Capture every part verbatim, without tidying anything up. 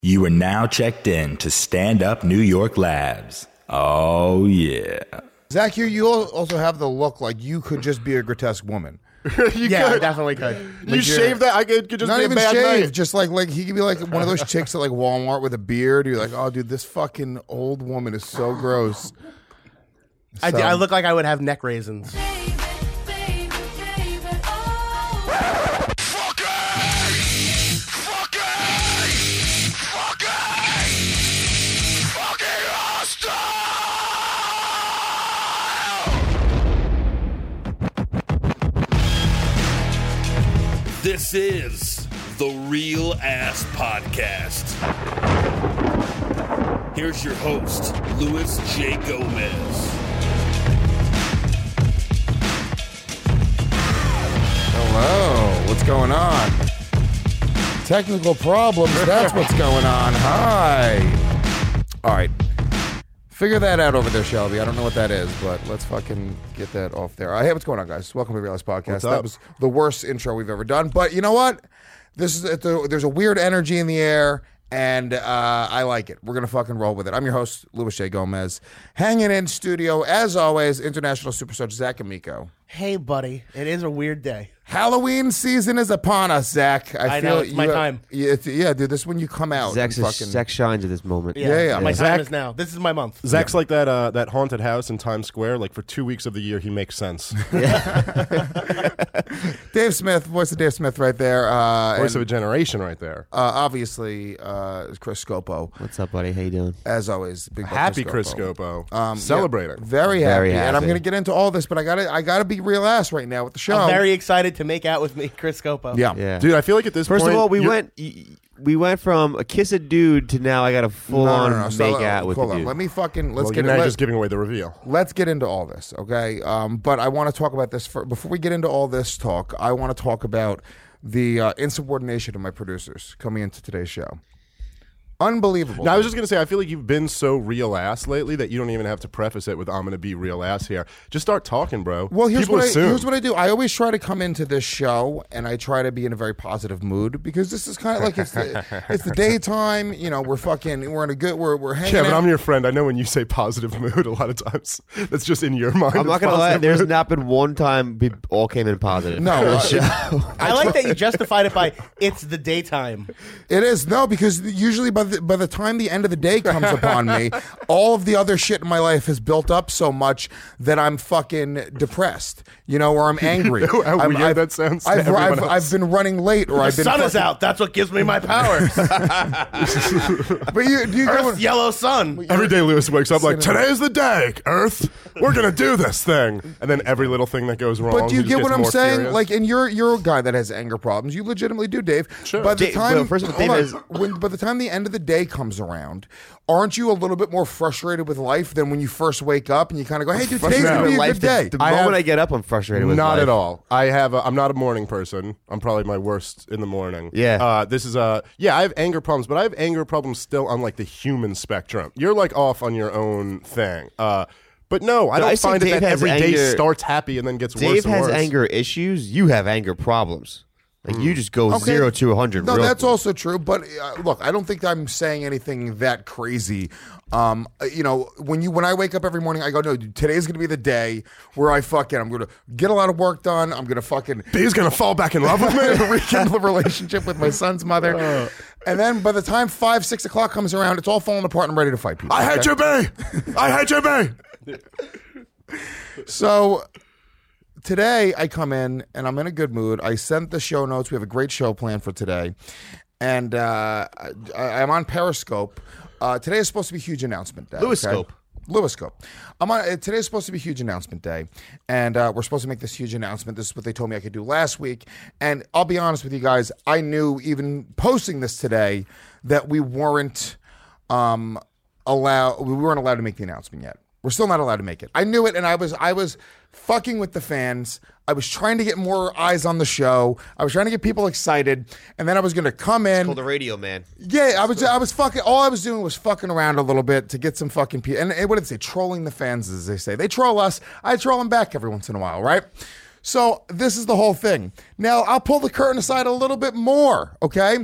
You are now checked in to Stand Up New York Labs. Oh, yeah. Zach, you, you also have the look like you could just be a grotesque woman. you yeah, could. I definitely could. You like shave that? I could, could just not be even a bad shave, night. just like like he could be like one of those chicks at like Walmart with a beard. You're like, oh, dude, this fucking old woman is so gross. I, So- I look like I would have neck raisins. This is the Real Ass Podcast. Here's your host, Luis J. Gomez. Hello, what's going on? Technical problems, that's what's going on. Hi. All right. Figure that out over there, Shelby. I don't know what that is, but let's fucking get that off there. Uh, hey, what's going on, guys? Welcome to the Real Ass Podcast. What's that up? was the worst intro we've ever done, but you know what? This is it's a, there's a weird energy in the air, and uh, I like it. We're gonna fucking roll with it. I'm your host, Luis J. Gomez, hanging in studio as always. International superstar Zach Amico. Hey, buddy, it is a weird day. Halloween season is upon us, Zach. I, I feel know, it's you, my time. Yeah, it's- yeah, dude. This is when you come out. Zach's and a- fucking, Zach shines at this moment. Yeah, Yeah, yeah. My Zach- time is now. This is my month. Zach's like that uh, that haunted house in Times Square. Like for two weeks of the year, he makes sense. Dave Smith, voice of Dave Smith, right there. Uh, Voice and, of a generation, right there. uh, obviously, uh, Chris Scopo, What's up, buddy? How you doing? as always. Big butt Happy Chris Scopo. Scopo, Um, celebrating. yeah, very happy, Very and I'm happy. going to get into all this, but I got to, I got to be real ass right now with the show. I'm very excited to make out with me, Chris Scopo. yeah. Yeah. Dude, I feel like at this First point, of all, we you're- went y- we went from a kiss a dude to now I got a full No, on no, no. So, make uh, out with hold the on. dude. Let me fucking let's Well, get you're now let, just giving away the reveal. let's get into all this, okay? Um, but I want to talk about this for, before we get into all this talk. I want to talk about the uh, insubordination of my producers coming into today's show. Unbelievable. Now, I was just going to say, I feel like you've been so real ass lately that you don't even have to preface it with, I'm going to be real ass here. Just start talking, bro. Well, here's People what, I, assume. here's what I do. I always try to come into this show and I try to be in a very positive mood because this is kind of like it's the, it's the daytime. You know, we're fucking, we're in a good, we're we're hanging Yeah, but out. I'm your friend. I know when you say positive mood, a lot of times that's just in your mind. I'm not it's gonna lie. positive There's mood. not been one time we all came in positive. No, for this uh, show. I like that you justified it by it's the daytime. It is no, because usually by the by the time the end of the day comes upon me, all of the other shit in my life has built up so much that I'm fucking depressed. You know, or I'm angry. How I'm, weird that sounds to I've, everyone I've, else. I've been running late, or The I've been. sun is fucking- out. That's what gives me my powers. But you, do you get Earth's what, yellow sun. Every day Lewis wakes up like, Sitting- today's the day, Earth. We're going to do this thing. And then every little thing that goes wrong, But do you he just get gets what I'm more saying? furious. Like, and you're you're a guy that has anger problems. You legitimately do, Dave. Sure. By the Dave- time, well, first of all, hold Dave on. has- when by the time the end of the day comes around, aren't you a little bit more frustrated with life than when you first wake up and you kind of go, "Hey, dude, today's Frustrated gonna be with a life, good day." The, the I moment have- I get up, I'm frustrated with Not life. at all. I have. A, I'm not a morning person. I'm probably my worst in the morning. Yeah. Uh, this is a. Yeah, I have anger problems, but I have anger problems still on like the human spectrum. You're like off on your own thing. Uh, but no, I No, don't I say find it Dave that has every day anger- starts happy and then gets worse Dave and has worse. anger issues. You have anger problems. Like you just go Okay. zero to a hundred. No, real that's quick. also true. But uh, look, I don't think I'm saying anything that crazy. Um, uh, you know, when you when I wake up every morning, I go, no, dude, today's gonna be the day where I fucking I'm gonna get a lot of work done. I'm gonna fucking B's gonna fall back in love with me. rekindle a relationship with my son's mother. And then by the time five, six o'clock comes around, it's all falling apart and I'm ready to fight people. I hate okay? you, B. I hate you, B. So today I come in and I'm in a good mood. I sent the show notes. We have a great show planned for today. And uh, I, I'm on Periscope. Uh, today is supposed to be a huge announcement day. Lewiscope. Okay? Lewiscope. I'm on. uh, Today's supposed to be a huge announcement day, and uh, we're supposed to make this huge announcement. This is what they told me I could do last week, and I'll be honest with you guys. I knew even posting this today that we weren't um, allow. We weren't allowed to make the announcement yet. We're still not allowed to make it. I knew it, and I was I was fucking with the fans. I was trying to get more eyes on the show. I was trying to get people excited, and then I was going to come in. Called the radio man. Yeah, I was I was fucking. All I was doing was fucking around a little bit to get some fucking people. And, and what did they say? Trolling the fans, as they say. They troll us. I troll them back every once in a while, right? So this is the whole thing. Now I'll pull the curtain aside a little bit more. Okay,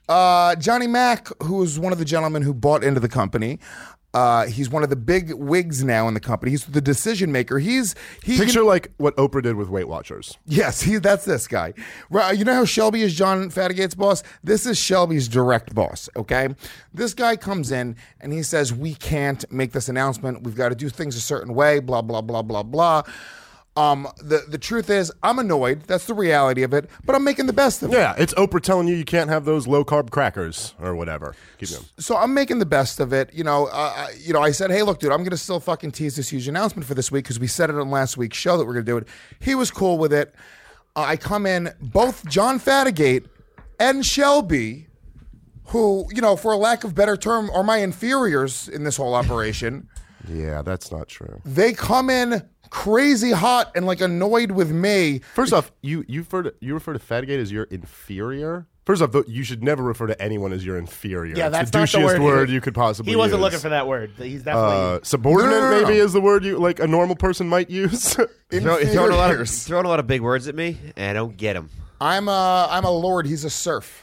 Uh, Johnny Mac, who is one of the gentlemen who bought into the company. Uh, he's one of the big wigs now in the company. He's the decision maker. He's he. Picture like what Oprah did with Weight Watchers. Yes, he. That's this guy. Right, you know how Shelby is John Fatigate's boss? This is Shelby's direct boss, okay? This guy comes in and he says, we can't make this announcement. We've got to do things a certain way, blah, blah, blah, blah, blah. Um, the, the truth is, I'm annoyed. That's the reality of it, but I'm making the best of it. Yeah, it's Oprah telling you you can't have those low-carb crackers or whatever. Keep going. So I'm making the best of it. You know, uh, I- you know, I said, hey, look, dude, I'm going to still fucking tease this huge announcement for this week because we said it on last week's show that we're going to do it. He was cool with it. Uh, I come in, both John Fatigate and Shelby, who, you know, for a lack of better term, are my inferiors in this whole operation. Yeah, that's not true. They come in crazy hot and like annoyed with me. First off, you you refer to you refer to Fatigate as your inferior. First off, though, you should never refer to anyone as your inferior. Yeah, It's that's the not the douchiest word. word he, you could possibly. He wasn't use. looking for that word. He's definitely. Uh, subordinate, No, no, no, no. maybe, is the word you like a normal person might use. Throw, throwing, a lot of, Inferiors. throwing a lot of big words at me, and I don't get them. I'm a, I'm a lord. He's a serf.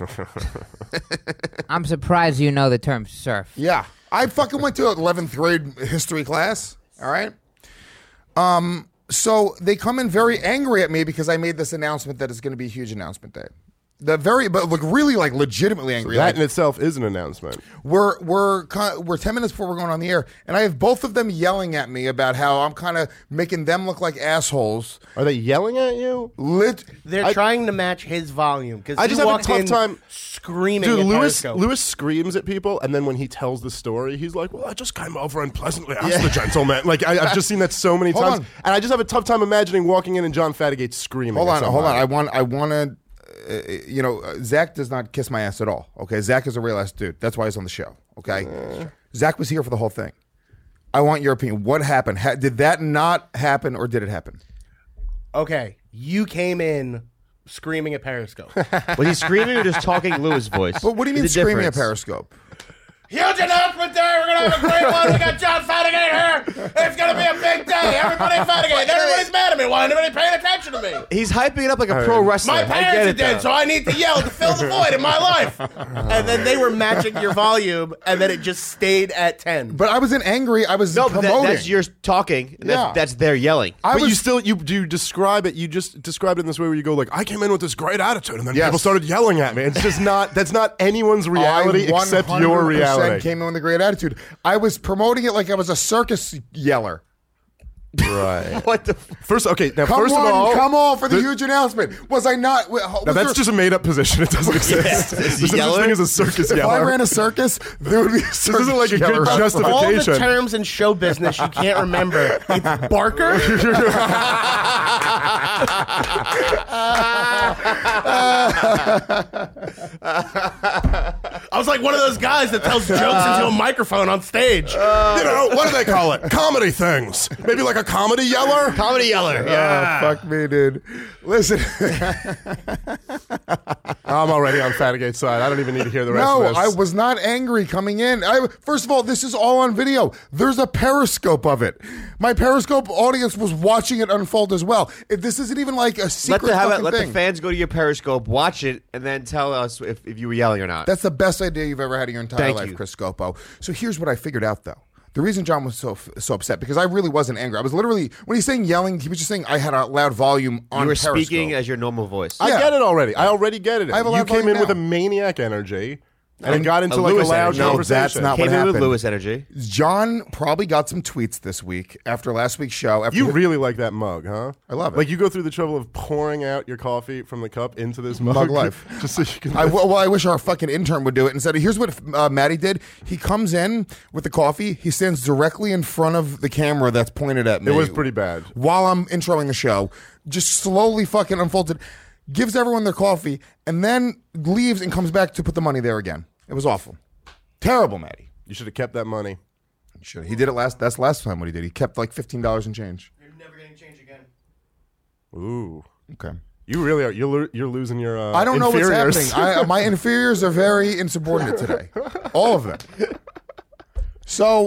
I'm surprised you know the term surf. Yeah. I fucking went to eleventh grade history class. All right. Um, so they come in very angry at me because I made this announcement that it's going to be a huge announcement day. The very, but look, really like legitimately angry. That Like, in itself is an announcement. we're we're kind we're ten minutes before we're going on the air, and I have both of them yelling at me about how I'm kind of making them look like assholes. Are they yelling at you? Lit. They're I- trying to match his volume because I just have a tough in time- screaming. Dude, at Lewis Periscope. Lewis screams at people, and then when he tells the story, he's like, "Well, I just came over and pleasantly asked the gentleman." Like I, I've just seen that so many Hold times, on. and I just have a tough time imagining walking in and John Fatigate screaming. Hold at on, hold on. somebody. I want I want to. Uh, you know, uh, Zach does not kiss my ass at all. Okay, Zach is a real ass dude. That's why he's on the show. Okay, Zach was here for the whole thing. I want your opinion. What happened? Ha- did that not happen, or did it happen? Okay, you came in screaming at Periscope. Was he screaming or just talking Lewis voice? But what do you mean There's a screaming at difference. Periscope? Huge announcement day. We're gonna have a great one. We got John Fatigate here. It's gonna be a big day. Everybody Fatigate. Everybody's mad at me. Why isn't anybody paying attention to me? He's hyping it up like a pro wrestler. My I get parents are it, dead, though. so I need to yell to fill the void in my life. And then they were matching your volume, and then it just stayed at ten. But I wasn't angry. I was No, but promoting. that, that's yours talking. And Yeah. that's, that's their yelling. I But was you still you do you describe it. You just described it in this way where you go like, "I came in with this great attitude, and then Yes. people started yelling at me." It's just not. That's not anyone's reality I except your one hundred percent reality. Came in with a great attitude. I was promoting it like I was a circus yeller. Right. What the? F- First, okay. Now, Come first on, of all, come on for the, the- huge announcement. Was I not? Was Now, that's there- just a made-up position. It doesn't exist. Is There's he no such yeller? thing as a circus if I yeller. ran a circus, there would be a circus This isn't like a yeller. good justification. All the Vacation. terms in show business you can't remember. It's Barker. I was like one of those guys that tells jokes into a microphone on stage. You know, what do they call it? Comedy things. Maybe like a comedy yeller? Comedy yeller. Yeah. Oh, fuck me, dude. Listen, I'm already on Fatigate's side. I don't even need to hear the rest no, of this. I was not angry coming in. I, first of all, this is all on video. There's a Periscope of it. My Periscope audience was watching it unfold as well. If this isn't even like a Let secret the, how about, fucking let thing. the fans go to your Periscope, watch it, and then tell us if, if you were yelling or not. That's the best idea you've ever had in your entire Thank life, you. Chris Scopo. So here's what I figured out, though. The reason John was so so upset, because I really wasn't angry. I was literally, when he's saying yelling, he was just saying I had a loud volume on you were Periscope. speaking as your normal voice. I Yeah. get it already. I already get it. I have a you loud came volume in with now. a maniac energy and, And got into a like Lewis a loud energy. No, conversation. that's not Came what in with happened. Lewis energy. John probably got some tweets this week after last week's show. After You really like that mug, huh? I love it. Like you go through the trouble of pouring out your coffee from the cup into this mug. Mug life. Just so you can. I, well, I wish our fucking intern would do it instead. Here's what uh, Maddie did. He comes in with the coffee. He stands directly in front of the camera that's pointed at me. It was pretty bad. While I'm introing the show, just slowly fucking unfolds it, gives everyone their coffee, and then leaves and comes back to put the money there again. It was awful. Terrible, Maddie. You should have kept that money. Should he did it last? That's last time what he did. He kept like fifteen dollars and change. You're never getting change again. Ooh. Okay. You really are. You're, lo- you're losing your. Uh, I don't know what's inferiors. happening. I, my inferiors are very insubordinate today. All of them. So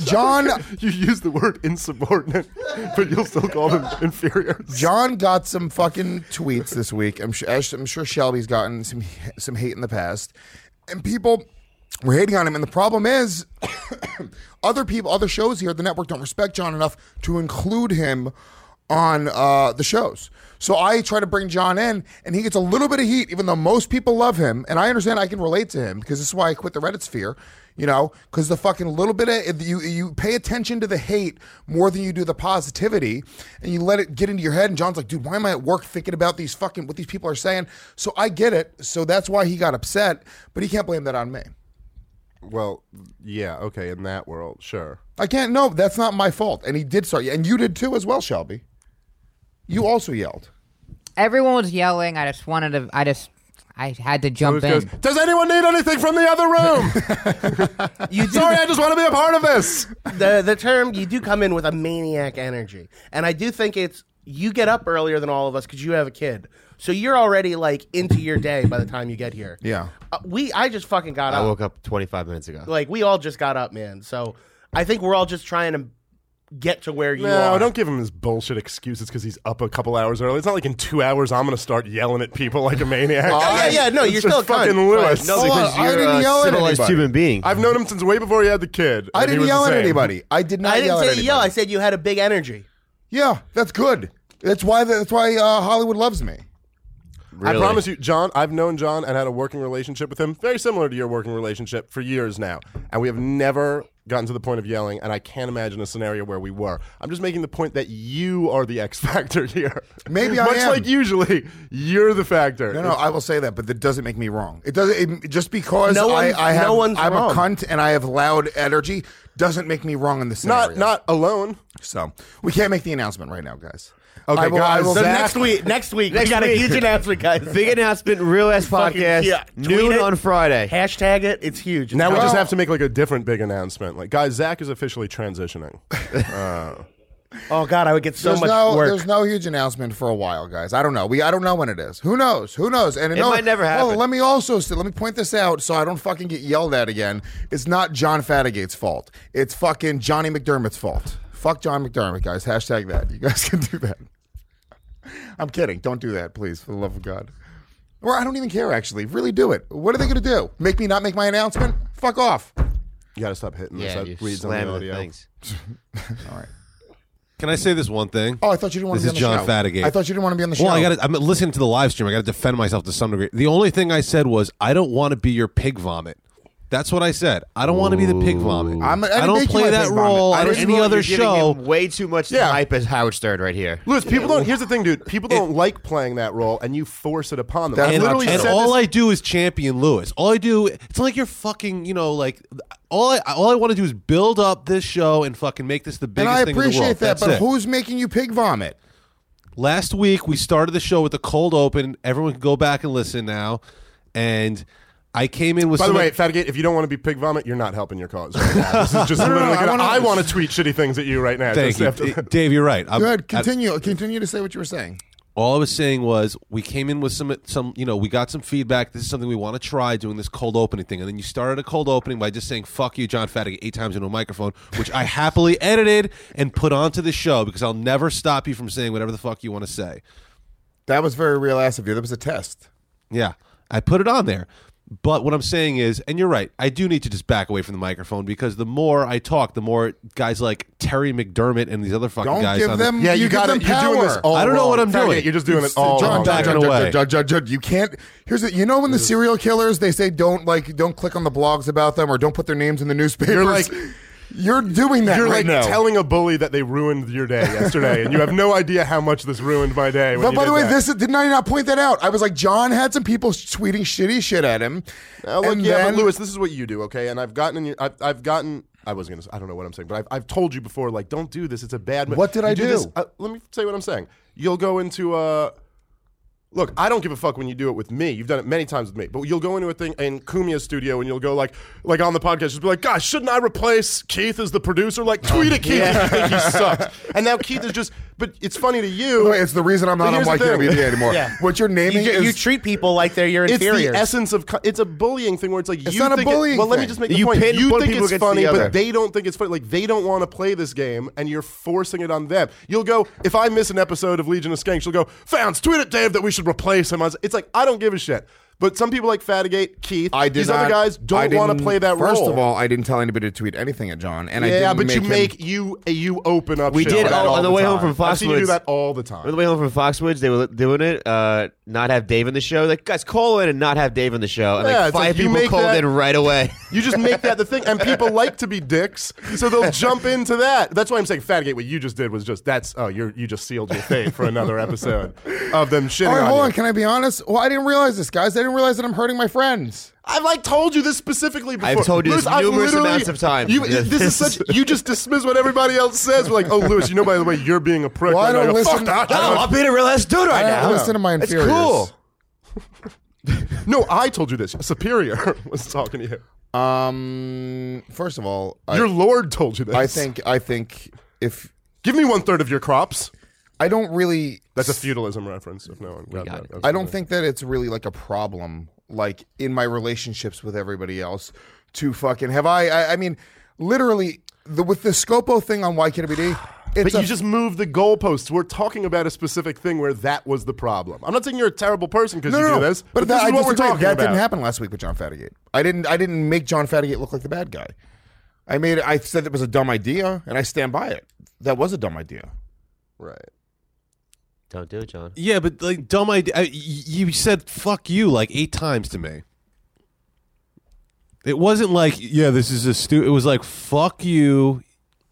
John, You use the word insubordinate, but you'll still call them inferiors. John got some fucking tweets this week. I'm sure, I'm sure Shelby's gotten some some hate in the past, and people were hating on him. And the problem is, other people, other shows here at the network don't respect John enough to include him on uh, the shows. So I try to bring John in, and he gets a little bit of heat, even though most people love him. And I understand I can relate to him because this is why I quit the Reddit sphere, you know, because the fucking little bit of, you you pay attention to the hate more than you do the positivity, and you let it get into your head. And John's like, dude, why am I at work thinking about these fucking, what these people are saying? So I get it. So that's why he got upset, but he can't blame that on me. Well, yeah, okay, in that world, sure. I can't, no, that's not my fault. And he did start, and you did too as well, Shelby. You also yelled. Everyone was yelling. I just wanted to. I just. I had to jump Goes, in. Does anyone need anything from the other room? You do, Sorry, I just want to be a part of this. the the term you do come in with a maniac energy, and I do think it's you get up earlier than all of us because you have a kid, so you're already like into your day by the time you get here. Yeah. Uh, we I just fucking got I up. woke up twenty-five minutes ago. Like we all just got up, man. So I think we're all just trying to get to where you No, are. don't give him his bullshit excuses because he's up a couple hours early. It's not like in two hours I'm going to start yelling at people like a maniac. yeah, yeah, no, It's you're just still a cunt, fucking Lewis. No, Hold because on, I you're didn't a yell at civilized anybody. human being. I've known him since way before he had the kid. I and he didn't was yell the at same. anybody. I did not I didn't yell at say anybody. yell. I said you had a big energy. Yeah, that's good. That's why that's why uh, Hollywood loves me. I promise you, John, I've known John and had a working relationship with him, very similar to your working relationship, for years now. And we have never gotten to the point of yelling, and I can't imagine a scenario where we were. I'm just making the point that you are the X factor here. Maybe I Much am. like usually, you're the factor. No, no, I will say that, but that doesn't make me wrong. It doesn't. It, just because No I, one's- I have, no one's I'm wrong. a cunt and I have loud energy doesn't make me wrong in this scenario. Not, not alone. So we can't make the announcement right now, guys. Okay, I will, I guys, will, So Zach- next week, next week, Next we got week. a huge announcement, guys. Big announcement, Real Ass Fucking- Podcast, yeah, tweet noon it. on Friday. Hashtag it. It's huge. Now we Well- just have to make like a different big announcement. Like, guys, Zach is officially transitioning. Uh, Oh God, I would get so there's much no, work. there's no huge announcement for a while, guys. I don't know. We, I don't know when it is. Who knows? Who knows? And It no, might never happen. Oh, let me also say, let me point this out so I don't fucking get yelled at again. It's not John Fatigate's fault. It's fucking Johnny McDermott's fault. Fuck John McDermott, guys. Hashtag that. You guys can do that. I'm kidding. Don't do that, please, for the love of God. Or I don't even care, actually. Really do it. What are they going to do? Make me not make my announcement? Fuck off. you got to stop hitting Yeah, this. you That reads on the slamming the audio. things. All right. Can I say this one thing? Oh, I thought you didn't want This to be on is the John show. Fatigate. I thought you didn't want to be on the show. Well, I got. I'm listening to the live stream. I got to defend myself to some degree. The only thing I said was I don't want to be your pig vomit. That's what I said. I don't want to be the pig vomit. I'm- I didn't I don't make you play my that pig vomit. role I on didn't- any You're other giving show. him way too much Yeah. hype as Howard Stern right here. Lewis, people don't. Here's the thing, dude. People don't like playing that role, and you force it upon them. That's I And, not literally and said all this- I do is champion Lewis. All I do, it's like you're fucking, you know, like all I all I want to do is build up this show and fucking make this the And biggest I thing in the appreciate world. that, That's but it. who's making you pig vomit? Last week we started the show with the cold open. Everyone can go back and listen now. And I came in with By the some way, Fatigate, if you don't want to be pig vomit, you're not helping your cause right now. This is just literally no, I gonna, wanna- I want to tweet shitty things at you right now. Thank just you, after- D- Dave. You're right. I'm- Go ahead, I- continue. continue to say what you were saying. all I was saying was we came in with some some you know we got some feedback. This is something we want to try doing this cold opening thing, and then you started a cold opening by just saying "fuck you, John Fatigate" eight times into a microphone, which I happily edited and put onto the show because I'll never stop you from saying whatever the fuck you want to say. That was very real ass of you. That was a test. Yeah, I put it on there. But what I'm saying is, and you're right, I do need to just back away from the microphone because the more I talk, the more guys like Terry McDermott and these other fucking Don't guys. give on the- them. yeah, you, you, got give it. them You're power. doing this all I don't know wrong. what I'm Fatigate, doing. You're just doing it all John, wrong. John, backing John, away. John, John, John, you can't. Here's the. You know when the serial killers they say don't like don't click on the blogs about them or don't put their names in the newspapers. You're like- you're doing that You're right like now. telling a bully that they ruined your day yesterday, and you have no idea how much this ruined my day. When But you by did the way, that. this didn't I not point that out? I was like, John had some people tweeting shitty shit at him. Now, look, and yeah, then- but Lewis, this is what you do, okay? And I've gotten in your, I've, I've gotten. I was gonna. I don't know what I'm saying, but I've, I've told you before, like, don't do this. It's a bad. mo- What did You I this- do? uh, let me say what I'm saying. You'll go into uh Look, I don't give a fuck when you do it with me. You've done it many times with me. But you'll go into a thing in Kumia's studio and you'll go like, like on the podcast, just be like, gosh, shouldn't I replace Keith as the producer? Like, tweet at Keith if you think he sucks. And now Keith is just but it's funny to you. Wait, it's the reason I'm not on Here's the Y K W D thing. anymore. Yeah. What you're You, naming ju- is you treat people like they're your It's inferiors. the essence of. co- It's a bullying thing where it's like It's you not a think it- bullying well, let me thing. just make the You point. pin You one think people it's against funny, the other. but they don't think it's funny. Like they don't want to play this game, and you're forcing it on them. You'll go if I miss an episode of Legion of Skanks, you'll go fans tweet at Dave that we should replace him. It's like I don't give a shit. But some people like Fatigate, Keith, I did these not, other guys I don't want to didn't- play that first role. of all, I didn't tell anybody to tweet anything at John, and I yeah, didn't but make you him- make you you open up. We shit did like that all- all on the way home time. from I've seen you do Foxwoods. that all the time. On the way home from Foxwoods, they were doing it. Uh, not have Dave in the show. Like, guys, call in and not have Dave in the show. And Yeah, like it's like five you people make called that- in right away. You just make that the thing, and people like to be dicks, so they'll jump into that. That's why I'm saying Fatigate. What you just did was just that's oh, you you just sealed your fate for another episode of them shitting All right, on hold you. on. Can I be honest? Well, I didn't realize this, guys. I didn't realize that I'm hurting my friends. I've like told you this specifically before. I've told you this I've numerous literally- amounts of times. You, this is such. You just dismiss what everybody else says. We're like, oh, Lewis, you know, by the way, you're being a prick. Well, I right don't now. listen- Fuck that. I I don't- don't- I'm being a real ass dude right I now. don't listen to my It's inferiors. cool. No, I told you this. Superior was talking to you. Um, first of all, I, Your lord told you this. I think I think if Give me one third of your crops. I don't really, That's a feudalism reference. If no one got got that. it. That's I don't fine. think that it's really like a problem, like in my relationships with everybody else. To fucking have I? I, I mean, literally, the, with the Scopo thing on Y K W D. It's But a- you just moved the goalposts. We're talking about a specific thing where that was the problem. I'm not saying you're a terrible person because no, you no, do no. this, but, but, that, this I is what we're disagree. talking That about. didn't happen last week with John Fatigate. I didn't. I didn't make John Fatigate look like the bad guy. I made. I said it was a dumb idea, and I stand by it. That was a dumb idea. Right. Don't do it, John. Yeah, but like dumb idea. I, y- you said "fuck you" like eight times to me. It wasn't like, yeah, this is a stu. It was like, "Fuck you."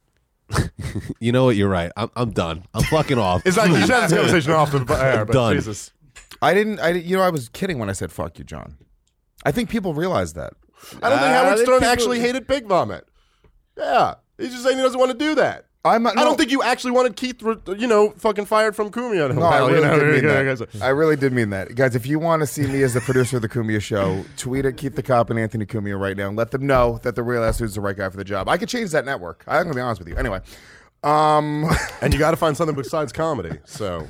You know what? You're right. I'm I'm done. I'm fucking off. It's like you should have this conversation off the air, but Done. Jesus. I didn't. I. You know, I was kidding when I said "fuck you, John." I think people realize that. I don't think Uh, Howard I think Stern people- actually hated pig vomit. Yeah. He's just saying he doesn't want to do that. I'm not, I no. don't think you actually wanted Keith, you know, fucking fired from Kumia. No, I really did mean you know, that. I really did mean that, guys. If you want to see me as the producer of the Kumia Show, tweet at Keith the Cop and Anthony Kumia right now, and let them know that the real ass dude's the right guy for the job. I could change that network. I'm gonna be honest with you. Anyway, um, And you got to find something besides comedy. So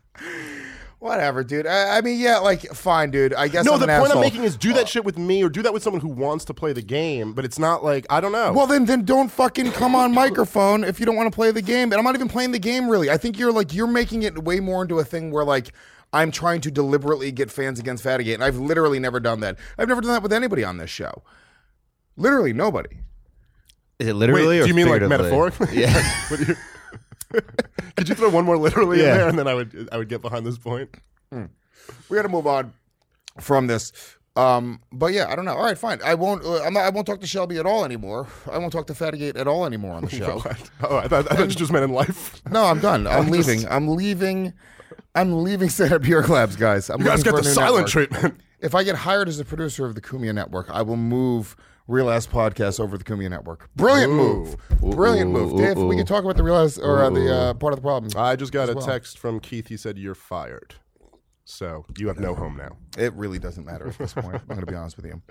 whatever, dude. I, I mean, yeah, like fine, dude. I guess no, I'm the an point asshole. I'm making is do that shit with me or do that with someone who wants to play the game, but it's not like I don't know. Well, then, then don't fucking come on microphone if you don't want to play the game. And I'm not even playing the game, really. I think you're like you're making it way more into a thing where like I'm trying to deliberately get fans against Fatigate, and I've literally never done that. I've never done that with anybody on this show. Literally nobody. Is it literally Wait, or do you mean like figuratively? metaphorically? Yeah. What do you- Could you throw one more literally Yeah. in there, and then I would I would get behind this point. We got to move on from this. Um, but yeah, I don't know. All right, fine. I won't. Uh, I'm not, I won't talk to Shelby at all anymore. I won't talk to Fatigate at all anymore on the show. What? Oh, I thought, I thought you just meant in life. No, I'm done. I'm I'm leaving. just- I'm leaving. I'm leaving Stand Up Beer Labs, guys. I'm You guys looking get for the a new silent network. treatment. If I get hired as a producer of the Kumia Network, I will move Real Ass Podcast over to the Kumia Network. Brilliant move. Brilliant move. ooh, Dave, ooh. we can talk about the Real Ass or uh, the uh, part of the problem. I just got as a well. text from Keith. He said you're fired, so you have no home now. It really doesn't matter at this point. I'm going to be honest with you.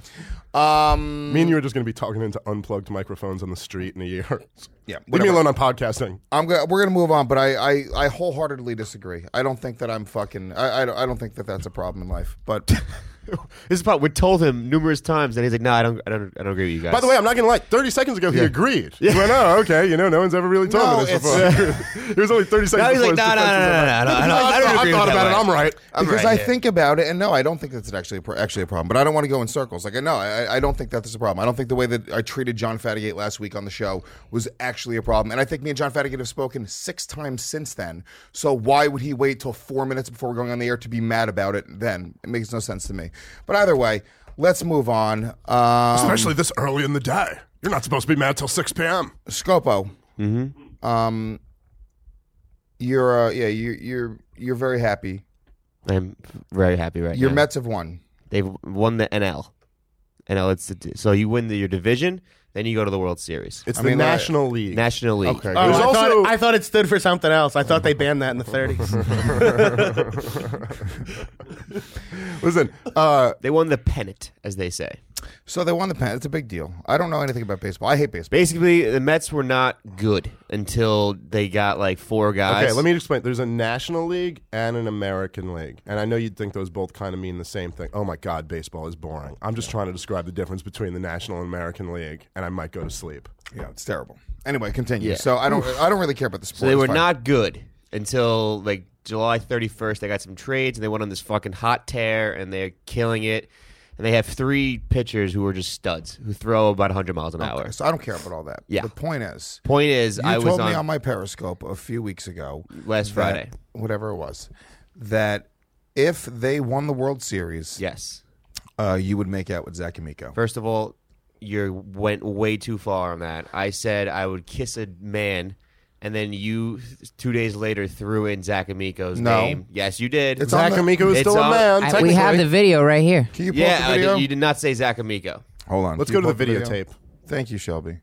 Um, Me and you are just going to be talking into unplugged microphones on the street in a year. yeah, Leave me whatever. alone on podcasting. I'm go- we're going to move on, but I, I, I wholeheartedly disagree. I don't think that I'm fucking. I, I, don't, I don't think that that's a problem in life. But This is part we told him numerous times, and he's like, "No, I don't, I don't, I don't agree with you guys." By the way, I'm not going to lie. thirty seconds ago, he agreed. He went, oh, okay. You know, no one's ever really told No, me this it's- before. It was only thirty seconds now he's before like, his "No, no, no, defense no, was no, over. no, no, I don't, I don't I agree thought with about that it. way." I'm right. I'm because right I here. think about it, and no, I don't think that's actually a pro- actually a problem. But I don't want to go in circles. Like, no, I, I don't think that's a problem. I don't think the way that I treated John Fatigate last week on the show was actually a problem. And I think me and John Fatigate have spoken six times since then. So why would he wait till four minutes before we're going on the air to be mad about it? Then it makes no sense to me. But either way, let's move on. Um, Especially this early in the day. You're not supposed to be mad till six p.m. Scopo. Mm-hmm. Um, you're uh, yeah, you, you're you're very happy. I'm very happy right Your now. Mets have won. They've won the N L. N L. It's the, so you win the, your division, then you go to the World Series, It's I the mean, uh, National League. National League. Okay. Oh, There's I, also- thought, I thought it stood for something else. I thought they banned that in the thirties. Listen, uh, They won the pennant, as they say. So they won the pen. It's a big deal. I don't know anything about baseball. I hate baseball. Basically, the Mets were not good until they got like four guys. Okay, let me explain. There's a National League and an American League, and I know you'd think those both kind of mean the same thing. Oh my God, baseball is boring. I'm just trying to describe the difference between the National and American League, and I might go to sleep. Yeah, it's terrible. Anyway, continue. Yeah. So I don't. I don't really care about the sport. So they It's were fine. not good until like July thirty-first. They got some trades and they went on this fucking hot tear and they're killing it. And they have three pitchers who are just studs who throw about one hundred miles an hour. Okay, so I don't care about all that. Yeah. The point is, Point is, you I was told on, me on my Periscope a few weeks ago, last that- Friday. whatever it was, that if they won the World Series, Yes. uh, you would make out with Zach Amico. First of all, you went way too far on that. I said I would kiss a man, and then you two days later threw in Zach Amico's No. name. Yes, you did. It's on Zach the- Amico is It's still a on- man. I- we technically. have the video right here. Can you pull yeah, up the I video? did, you did not say Zach Amico. Hold on. Let's Can you go to pull the up videotape. Thank you, Shelby.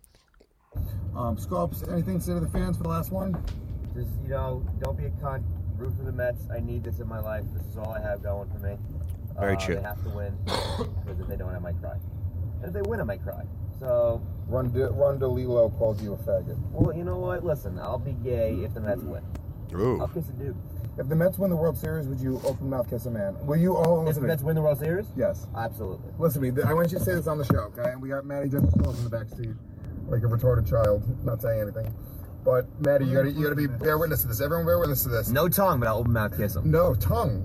Um, Scopes, anything to say to the fans for the last one? Just, you know, don't be a cunt. Root for the Mets. I need this in my life. This is all I have going for me. Very uh, true. They have to win because if they don't, I might cry. And if they win, I might cry. So, Ron, De- Ron DeLillo called you a faggot. well, you know what? Listen, I'll be gay if the Mets win. Ooh. I'll kiss a dude. If the Mets win the World Series, would you open mouth kiss a man? Will you? Oh, If listen the to Mets me. win the World Series? Yes. Absolutely. Listen to me. I want you to say this on the show, okay? And we got Maddie just in the back seat, like a retarded child, not saying anything. But Maddie, you gotta, you gotta be bear witness to this. Everyone, bear witness to this. No tongue, but I'll open mouth kiss him. No tongue.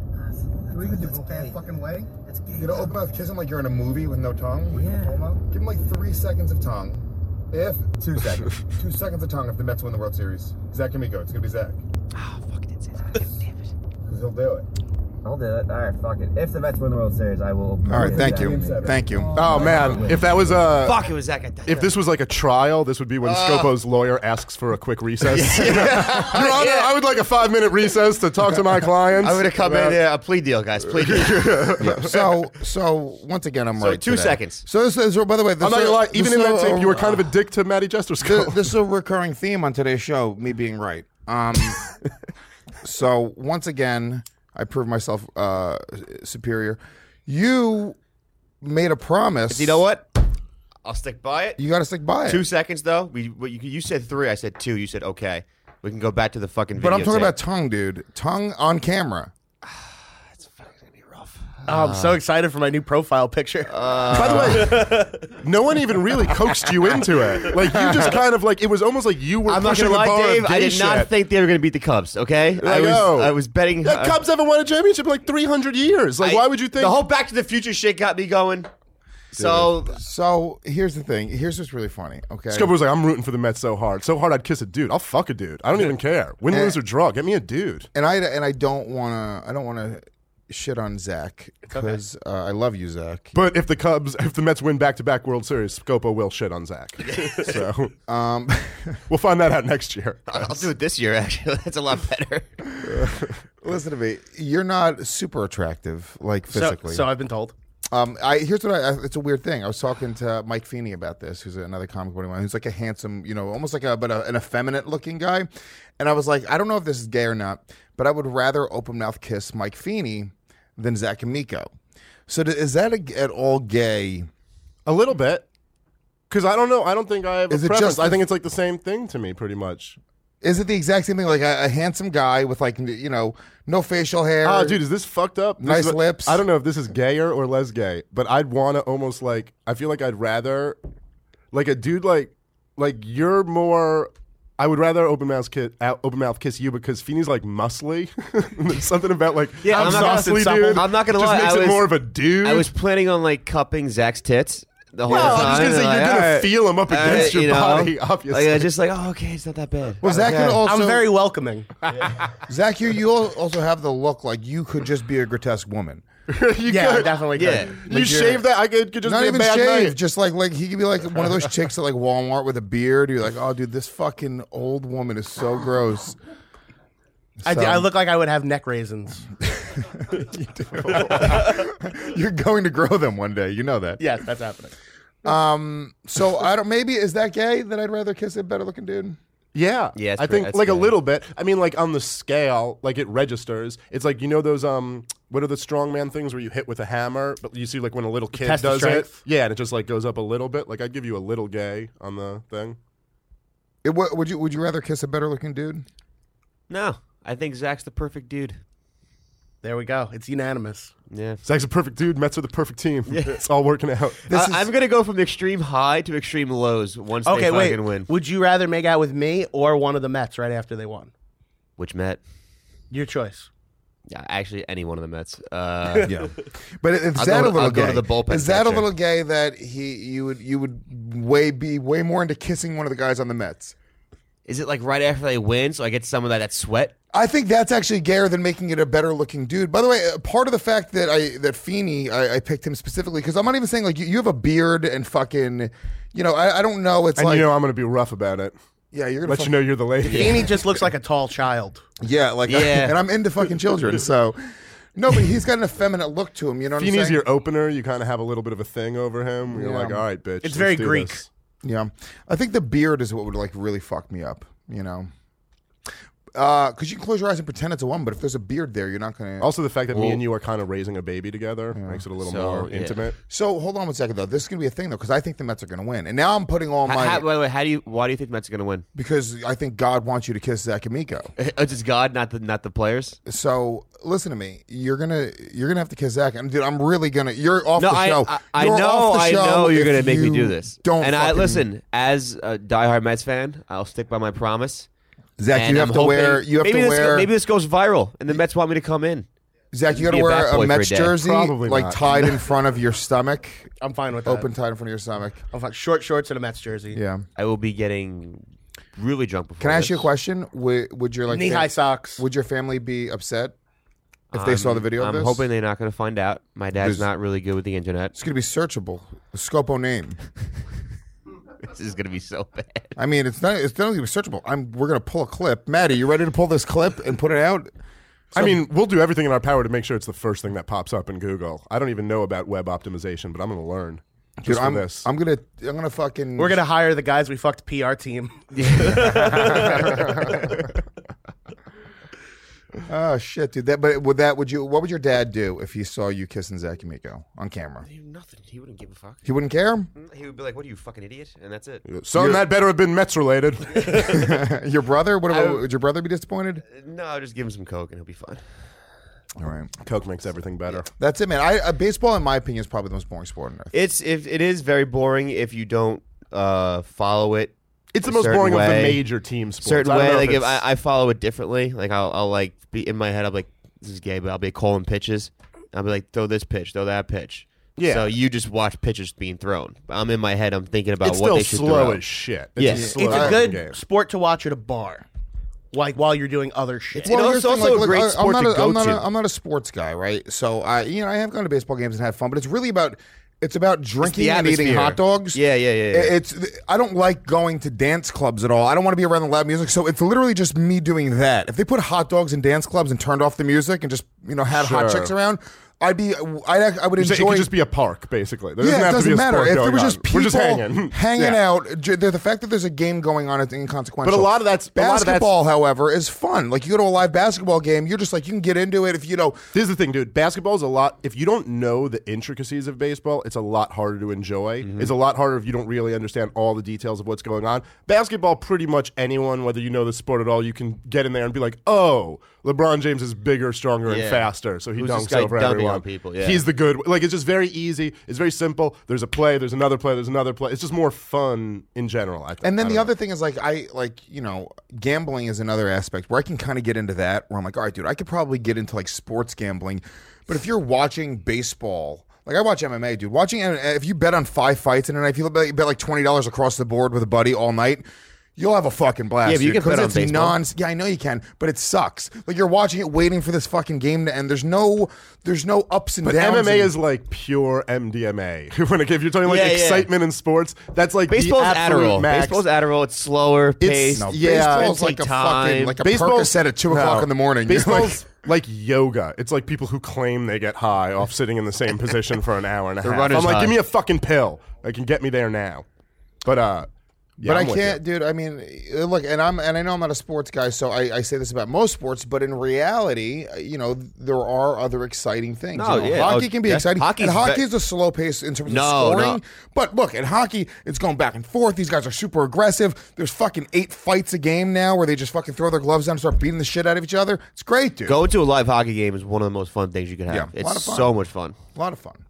Do you the bad fucking way? That's gay. You know, open mouth kiss him like you're in a movie with no tongue. Yeah. Give him like three seconds of tongue. If Two seconds. two seconds of tongue if the Mets win the World Series. Zach Amico. It's gonna be Zach. Oh, fuck, I didn't say Zach. Damn it. Because he'll do it. I'll do it. All right, fuck it. If the Mets win the World Series, I will open All mouth right, kiss thank Zach you. Amico. Thank you. Oh man, if that was a Fuck, it was Zach. I if this was like a trial, this would be when Scopo's lawyer asks for a quick recess. Your Honor, I would like a five minute recess to talk to my clients. I'm going to come in uh, a plea deal, guys. Plea deal. Yeah, so, so once again, I'm So right. two today. seconds. So this is, by the way, this I'm not is, gonna lie. this Even in is that a- tape, you were kind of a dick to Matty Jester. Th- this is a recurring theme on today's show, me being right. Um, so once again, I proved myself uh, superior. You made a promise. You know what? I'll stick by it. You got to stick by it. Two seconds, though. We, what you, you said three. I said two. You said okay. We can go back to the fucking But I'm talking videotape. about tongue, dude. Tongue on camera. It's fucking going to be rough. Oh, I'm so excited for my new profile picture. By the way, no one even really coaxed you into it. Like you just kind of like it was almost like you were I'm not pushing gonna lie, the bar Dave. of I gay did not shit. think they were going to beat the Cubs. Okay, I I was know. I was betting. The uh, Cubs haven't won a championship in like three hundred years. Like, I- why would you think? the whole Back to the Future shit got me going? So So here's the thing. Here's what's really funny. Okay. Scopo was like, I'm rooting for the Mets so hard. So hard I'd kiss a dude. I'll fuck a dude. I don't even care. Win, lose, or draw. Get me a dude. and I and I don't want to. I don't want to shit on Zach because uh, I love you, Zach. But if the Cubs, if the Mets win back-to-back World Series, Scopo will shit on Zach. So Um, we'll find that out next year. I'll do it this year. Actually, that's a lot better. listen to me. You're not super attractive, like so, physically. so I've been told. Um, I here's what I. It's a weird thing. I was talking to Mike Feeney about this, who's another comic book who's like a handsome, you know, almost like a but a, an effeminate looking guy. And I was like, I don't know if this is gay or not, but I would rather open mouth kiss Mike Feeney than Zach Amico. So th- is that a, at all gay? A little bit. Because I don't know. I don't think I have Is a it preference. just I the- think it's like the same thing to me, pretty much. Is it the exact same thing? Like a, a handsome guy with like you know no facial hair? Oh, dude, is this fucked up? This Nice is a- lips. I don't know if this is gayer or less gay, but I'd want to almost like. I feel like I'd rather, like a dude like, like you're more. I would rather open mouth kiss, open mouth kiss you because Feeney's like muscly. There's something about like Yeah, I'm I'm not gonna- saucely, supple. dude. I'm not gonna just lie, makes I it was- more of a dude. I was planning on like cupping Zach's tits the whole Well, time. I'm just gonna say Like, you're gonna all right. feel him up against Uh, your you know, body, obviously. Like, uh, just like, oh, okay, it's not that bad. Well, Zach Okay. could also. I'm very welcoming. Zach, you you al- also have the look like you could just be a grotesque woman. you Yeah, I could. definitely Yeah. could. You shave that, I could, could just Not be even a bad shaved, night. just like like he could be like one of those chicks at like Walmart with a beard. You're like, oh, dude, this fucking old woman is so gross. I, So- I look like I would have neck raisins. You're going to grow them one day. You know that. Yes, that's happening. Um. So I don't. Maybe is that gay that I'd rather kiss a better looking dude? Yeah, Yeah, it's I pretty- think that's like a good. little bit. I mean, like on the scale, like it registers. It's like you know those um what are the strongman things where you hit with a hammer, but you see like when a little kid Test of does it, strength? yeah, and it just like goes up a little bit. Like I'd give you a little gay on the thing. It, would would you would you rather kiss a better looking dude? No, I think Zach's the perfect dude. There we go. It's unanimous. Yeah. Zach's a perfect dude. Mets are the perfect team. It's all working out. Uh, I'm gonna go from the extreme high to extreme lows once Okay, they wait. fucking win. Would you rather make out with me or one of the Mets right after they won? Which Met? Your choice. Yeah, actually, any one of the Mets. Uh, Yeah, but is I'll that go- a little I'll gay? go to the bullpen Is that a catcher. little gay that he you would you would way be way more into kissing one of the guys on the Mets? Is it like right after they win, so I get some of that, that sweat? I think that's actually gayer than making it a better looking dude. By the way, uh, part of the fact that I that Feeney I, I picked him specifically because I'm not even saying like you, you have a beard and fucking, you know, I, I don't know. It's and like you know I'm going to be rough about it. yeah, you're gonna Let fuck- you know you're the lady. Feeney just looks like a tall child. yeah, like Yeah. and I'm into fucking children, so no, but he's got an effeminate look to him. You know what I'm Feeney's saying? your opener. You kind of have a little bit of a thing over him. You're Yeah. like, all right, bitch. It's let's very do Greek. this. Yeah, I think the beard is what would like really fuck me up. You know. Because you can close your eyes and pretend it's a woman, but if there's a beard there, you're not going to. Also, the fact that me Well- and you are kind of raising a baby together makes it a little So, more yeah. intimate. So hold on one second though. This is going to be a thing though, because I think the Mets are going to win, and now I'm putting all How, my how, by the way, how do you? Why do you think the Mets are gonna win? because I think God wants you to kiss Zach Amico. It's just God, not the not the players. So listen to me. You're gonna you're gonna have to kiss Zach, and dude, I'm really gonna. You're off No, the I, show. I, I You're know, off the I show know you're if gonna make me you do this. Don't and I fucking- listen as a diehard Mets fan. I'll stick by my promise. Zach. And You have I'm to hoping- wear. You have maybe to this, wear. Maybe this goes viral, and the Mets want me to come in. Zach, you got be to a wear bat a boy for a Mets day. jersey, Probably like not. tied in front of your stomach, I'm fine with that. open tied in front of your stomach. I'm fine. Short shorts and a Mets jersey. Yeah. I will be getting really drunk before. Can I ask this. you a question? Would, would your like Knee fam- high socks. Would your family be upset if they I'm- saw the video of I'm this? hoping they're not going to find out. My dad's There's- not really good with the internet. It's going to be searchable. The Scopo name. This is going to be so bad. I mean, it's not. It's not going to be searchable. I'm. We're going to pull a clip. Maddie, you ready to pull this clip and put it out? I mean, we'll do everything in our power to make sure it's the first thing that pops up in Google. I don't even know about web optimization, but I'm going to learn just Dude, for I'm, this. I'm gonna. I'm gonna fucking. We're gonna hire the guys we fucked P R team. Oh shit, dude. That. But would that? Would you? What would your dad do if he saw you kissing Zach Amico on camera? Nothing. He wouldn't give a fuck. He wouldn't care. He would be like, "What are you, fucking idiot?" And that's it. Son, that better have been Mets related. Your brother? What about, I- would your brother be disappointed? No, just give him some coke and he'll be fine. All right. Coke makes everything better. That's it, man. I uh, baseball, in my opinion, is probably the most boring sport on earth. It's if it is very boring if you don't uh, follow it. It's the a most certain boring of the way. major team sports. Certain I don't way, know like if it's- I, I follow it differently. Like I'll, I'll like be in my head. I'll be like, this is gay, but I'll be calling pitches. I'll be like, throw this pitch, throw that pitch. Yeah. So you just watch pitches being thrown. I'm in my head. I'm thinking about it's what still they should slow throw. as shit. It's Yeah. a It's slow It's a fucking good game. sport to watch at a bar, like while you're doing other shit. You know, here's it's the thing, also a like, great I- I'm sport not to a- go I'm not to. A, I'm not a sports guy, right? So I, you know, I have gone to baseball games and had fun, but it's really about. It's about drinking and eating atmosphere. hot dogs. Yeah, yeah, yeah, yeah. It's. I don't like going to dance clubs at all. I don't want to be around the loud music. So it's literally just me doing that. If they put hot dogs in dance clubs and turned off the music and just you know had hot Sure. chicks around, I'd be. I'd, I would You say enjoy. It could just be a park, basically. There Yeah, doesn't it have doesn't to be a matter. sport If going there was on. just people We're just hanging, hanging Yeah. out, j- the, the fact that there's a game going on is inconsequential. But a lot of that's- a lot of that's- basketball, however, is fun. Like you go to a live basketball game, you're just like you can get into it if you know. Here's the thing, dude. Basketball is a lot. If you don't know the intricacies of baseball, it's a lot harder to enjoy. Mm-hmm. It's a lot harder if you don't really understand all the details of what's going on. Basketball, pretty much anyone, whether you know the sport at all, you can get in there and be like, oh, LeBron James is bigger, stronger, and Yeah. faster, so he Who's this dunks guy over dunking everyone. on people? Yeah. He's the good. Like it's just very easy. It's very simple. There's a play. There's another play. There's another play. It's just more fun in general. I think. And then I the don't other know. thing is like I like you know gambling is another aspect where I can kind of get into that where I'm like, all right, dude, I could probably get into like sports gambling, but if you're watching baseball. Like I watch M M A, dude. Watching if you bet on five fights in a night, if you bet bet like twenty dollars across the board with a buddy all night, you'll have a fucking blast. Yeah, but you dude, can bet 'cause on it's baseball. non. Yeah, I know you can, but it sucks. Like you're watching it, waiting for this fucking game to end. There's no, there's no ups and But downs. M M A and- is like pure M D M A. when it, if you're talking like Yeah, yeah. excitement in sports, that's like Baseball's the absolute Adderall. max. Baseball's Adderall. It's slower paced. no, yeah, baseball's it'll like take a fucking time. like a Baseball's- Percocet at two no. o'clock in the morning. You're Baseball's like- like yoga. It's like people who claim they get high off sitting in the same position for an hour and a The half. runner's I'm like, high. give me a fucking pill that can get me there now. But uh, Yeah, but I'm I with can't, dude. I mean, look, and I'm and I know I'm not a sports guy, so I, I say this about most sports. But in reality, you know, there are other exciting things. No, you know, yeah. hockey Oh, can be that's- exciting. hockey's and hockey ve- is a slow pace in terms No, of scoring. no. But look, in hockey, it's going back and forth. These guys are super aggressive. There's fucking eight fights a game now where they just fucking throw their gloves down and start beating the shit out of each other. It's great, dude. Going to a live hockey game is one of the most fun things you can have. Yeah, a it's lot of fun. so much fun. A lot of fun.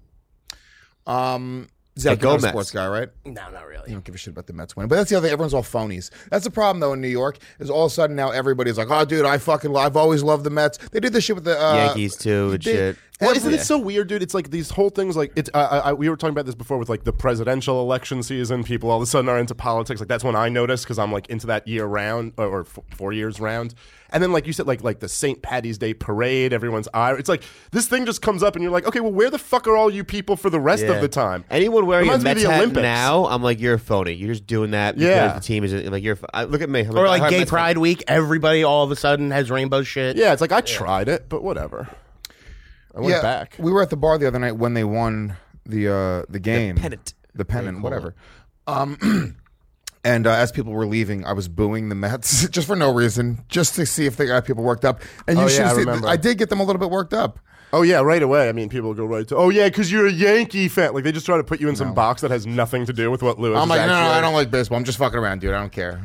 Um, Zach, Hey, you're not go a Mets. sports guy, right? No, not really. You don't give a shit about the Mets winning. But that's the other thing. Everyone's all phonies. That's the problem, though, in New York, is all of a sudden now everybody's like, oh, dude, I fucking, I've always loved the Mets. They did this shit with the uh, Yankees, too, and they- shit. Well, isn't Yeah. it so weird, dude? It's like these whole things. Like it's. I, I, we were talking about this before with like the presidential election season. People all of a sudden are into politics. Like that's when I noticed because I'm like into that year round or, or f- four years round. And then like you said, like like the Saint Patty's Day parade. Everyone's eye. It's like this thing just comes up, and you're like, okay, well, where the fuck are all you people for the rest Yeah. of the time? Anyone wearing a Reminds me of Mets the hat Olympics. now, I'm like, you're a phony. You're just doing that because Yeah. the team is like you're. I, look at me. I'm Or like I'm a Gay Mets fan. Pride Week, everybody all of a sudden has rainbow shit. Yeah, it's like I tried it, but whatever. I went yeah, back. We were at the bar the other night when they won the uh, the game, pennant. the pennant, whatever. Um, and uh, as people were leaving, I was booing the Mets just for no reason, just to see if they got people worked up. And you Oh, should yeah, I see, remember. I did get them a little bit worked up. Oh yeah, right away. I mean, people go right to, oh yeah, because you're a Yankee fan. Like they just try to put you in some box that has nothing to do with what Lewis. I'm is like, no, no, actually. I don't like baseball. I'm just fucking around, dude. I don't care.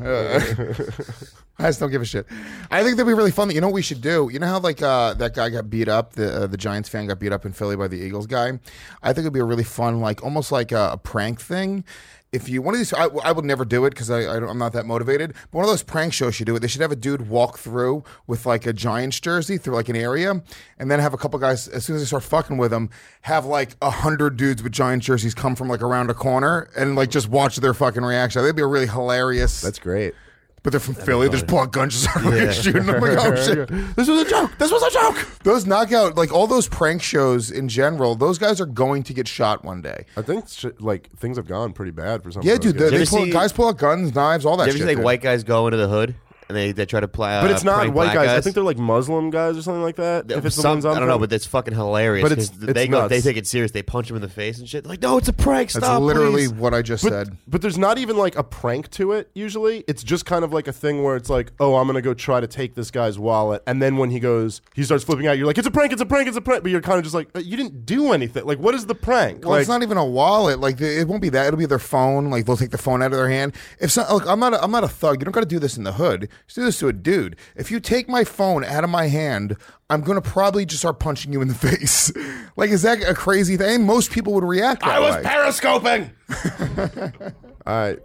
I just don't give a shit. I think that'd be really fun. You know what we should do? You know how like uh, that guy got beat up, the uh, the Giants fan got beat up in Philly by the Eagles guy? I think it'd be a really fun, like almost like a, a prank thing. If you one of these, I, I would never do it because I, I don't, I'm not that motivated. But one of those prank shows should do it. They should have a dude walk through with like a Giants jersey through like an area, and then have a couple guys. As soon as they start fucking with them, have like a hundred dudes with Giants jerseys come from like around a corner and like just watch their fucking reaction. That'd be a really hilarious. That's great. But they're from Philly. They just pull out guns, just start fucking shooting them. Like, oh shit! This was a joke. This was a joke. Those knockout, like all those prank shows in general, those guys are going to get shot one day. I think shit, like things have gone pretty bad for some. Yeah, of those dude. guys. They, they ever pull, see- guys pull out guns, knives, all that You ever shit. see like dude. white guys go into the hood and they, they try to play? But it's not prank white black guys. I think they're like Muslim guys or something like that. If it's the Some- ones I'm I don't know, from. but that's fucking hilarious. But it's- 'cause it's they go, nuts. they take it serious. They punch him in the face and shit. They're like, no, it's a prank. That's Stop, literally please. what I just But, said. but there's not even like a prank to it usually. It's just kind of like a thing where it's like, oh, I'm going to go try to take this guy's wallet. And then when he goes, he starts flipping out. You're like, it's a prank, it's a prank, it's a prank. But you're kind of just like, "Uh, you didn't do anything. Like, what is the prank? Well, like, it's not even a wallet. Like the, it won't be that. It'll be their phone. Like they'll take the phone out of their hand. If so, look, I'm not. A, I'm not a thug. You don't got to do this in the hood. Just do this to a dude. If you take my phone out of my hand, I'm gonna probably just start punching you in the face. Like, is that a crazy thing? Most people would react that I was way. periscoping. I.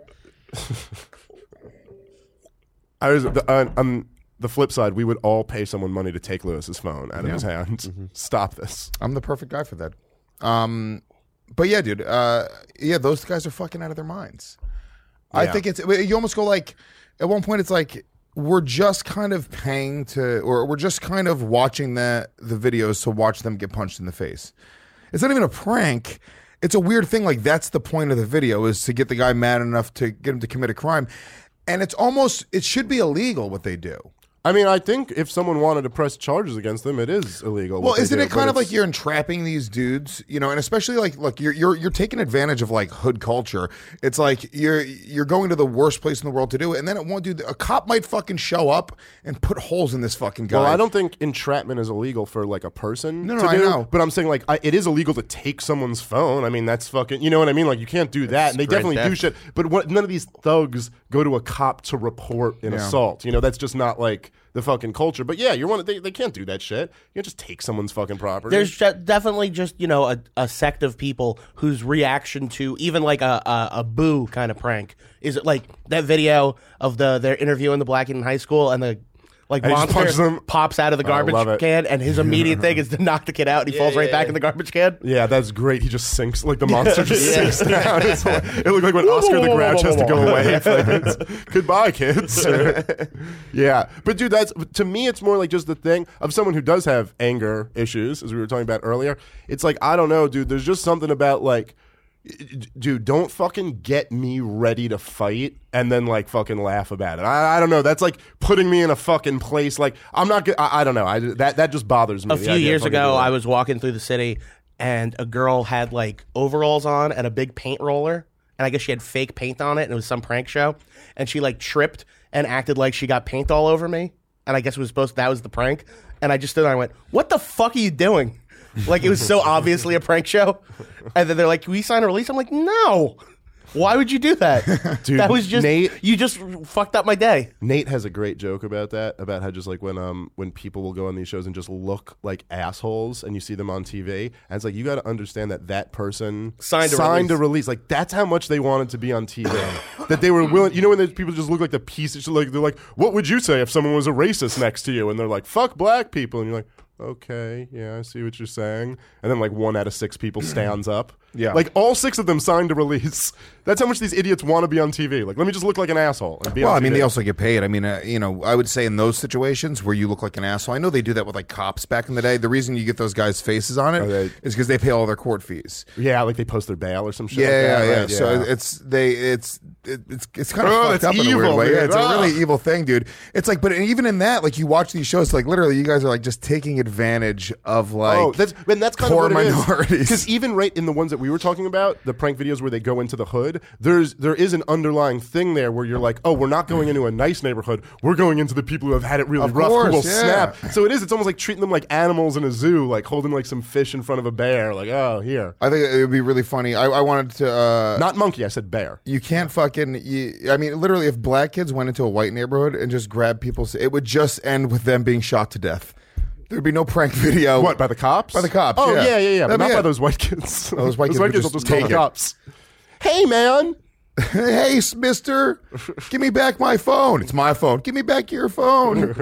I was the, on, on the flip side. We would all pay someone money to take Lewis's phone out of his hand. Mm-hmm. Stop this. I'm the perfect guy for that. Um, but yeah, dude. Uh, yeah, those guys are fucking out of their minds. I Yeah. think it's. You almost go like. At one point, it's like we're just kind of paying to, or we're just kind of watching the the videos to watch them get punched in the face. It's not even a prank. It's a weird thing. Like that's the point of the video is to get the guy mad enough to get him to commit a crime, and it's almost it should be illegal what they do. I mean, I think if someone wanted to press charges against them, it is illegal. Well, what they isn't do, it kind but of like it's- you're entrapping these dudes, you know, and especially like, look, you're you're you're taking advantage of like hood culture. It's like you're you're going to the worst place in the world to do it, and then it won't do. A cop might fucking show up and put holes in this fucking guy. Well, I don't think entrapment is illegal for like a person. No, no, to I do, know. But I'm saying like I, it is illegal to take someone's phone. I mean, that's fucking. You know what I mean? Like you can't do that. And they grand definitely do theft. shit. But what, none of these thugs go to a cop to report an Yeah. assault. You know, that's just not like the fucking culture. But yeah, you're one. They, they can't do that shit. You can't just take someone's fucking property. There's ju- definitely just you know a, a sect of people whose reaction to even like a, a a boo kind of prank is it like that video of the their interview in the Black in high school and the like And he just punches monster him. pops out of the Oh, I garbage love it. can and his immediate thing is to knock the kid out and he falls right back in the garbage can. Yeah, that's great. He just sinks, like the monster just sinks down. It's like- it looked like when Oscar the Grouch has to go away. It's like, it's, goodbye, kids. Yeah, but dude, that's to me. It's more like just the thing of someone who does have anger issues, as we were talking about earlier. It's like I don't know, dude. There's just something about like. Dude, don't fucking get me ready to fight and then like fucking laugh about it. I, I don't know. That's like putting me in a fucking place. Like I'm not. Good, I, I don't know. I that that just bothers me. A the few idea of years fucking ago, doing that. I was walking through the city and a girl had like overalls on and a big paint roller. and I guess she had fake paint on it, and it was some prank show, and she like tripped and acted like she got paint all over me, and I guess it was supposed that was the prank, and I just stood there and went, "What the fuck are you doing?" Like, it was so obviously a prank show, and then they're like, "Can we sign a release?" I'm like, "No." Why would you do that? Dude, that was just Nate, you just fucked up my day. Nate has a great joke about that, about how just like when um when people will go on these shows and just look like assholes and you see them on T V, and it's like you got to understand that that person Signed a signed release. a release. Like that's how much they wanted to be on T V. That they were willing. You know when there's people just look like the piece of shit, like they're like, what would you say if someone was a racist next to you? And they're like, fuck black people, and you're like, okay, yeah, I see what you're saying. And then like one out of six people stands up. Yeah. Like all six of them signed a release. That's how much these idiots want to be on T V. Like, let me just look like an asshole and be Well, on I mean, T V. they also get paid. I mean, uh, you know, I would say in those situations where you look like an asshole, I know they do that with like cops back in the day. The reason you get those guys' faces on it Okay. is because they pay all their court fees. Yeah, like they post their bail or some shit. Yeah, like that, yeah, yeah. right? So it's they, it's it, it's it's kind of Oh, fucked that's up in a weird evil, way. dude. Yeah, it's Ah. a really evil thing, dude. It's like, but even in that, like you watch these shows, like literally, you guys are like just taking advantage of like oh, that's and that's kind poor of what it is. minorities. Because even right in the ones that we were talking about, the prank videos where they go into the hood, there's there is an underlying thing there where you're like, oh, we're not going into a nice neighborhood, we're going into the people who have had it really Of rough, course, who will yeah. snap. So it is. It's almost like treating them like animals in a zoo, like holding like some fish in front of a bear. Like, oh, here. I think it would be really funny. I, I wanted to uh, Not monkey. I said bear. You can't fucking. You, I mean, literally, if black kids went into a white neighborhood and just grabbed people's, it would just end with them being shot to death. There'd be no prank video. What, by the cops? By the cops. Oh yeah, yeah, yeah, yeah. But That'd not be by it. those white kids. Oh, those white kids white would kids will just just call take the it. cops. Hey, man. Hey, mister, give me back my phone. It's my phone. Give me back your phone.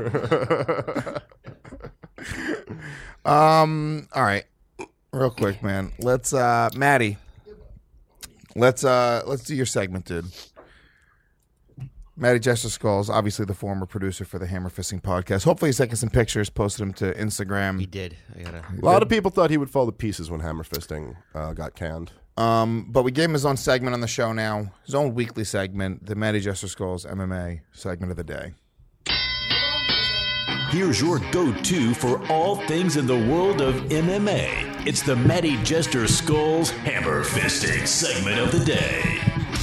um. All right. Real quick, man. Let's, uh, Maddie. Let's, uh, let's do your segment, dude. Maddie Jester Skulls, obviously the former producer for the Hammer Fisting podcast. Hopefully, he's taking some pictures, posted them to Instagram. He did. I gotta. A lot of people thought he would fall to pieces when Hammer Fisting uh, got canned. Um, but we gave him his own segment on the show now, his own weekly segment, the Maddie Jester Skulls M M A segment of the day. Here's your go-to for all things in the world of M M A. It's the Matty Jester Skulls Hammer Fisting segment of the day.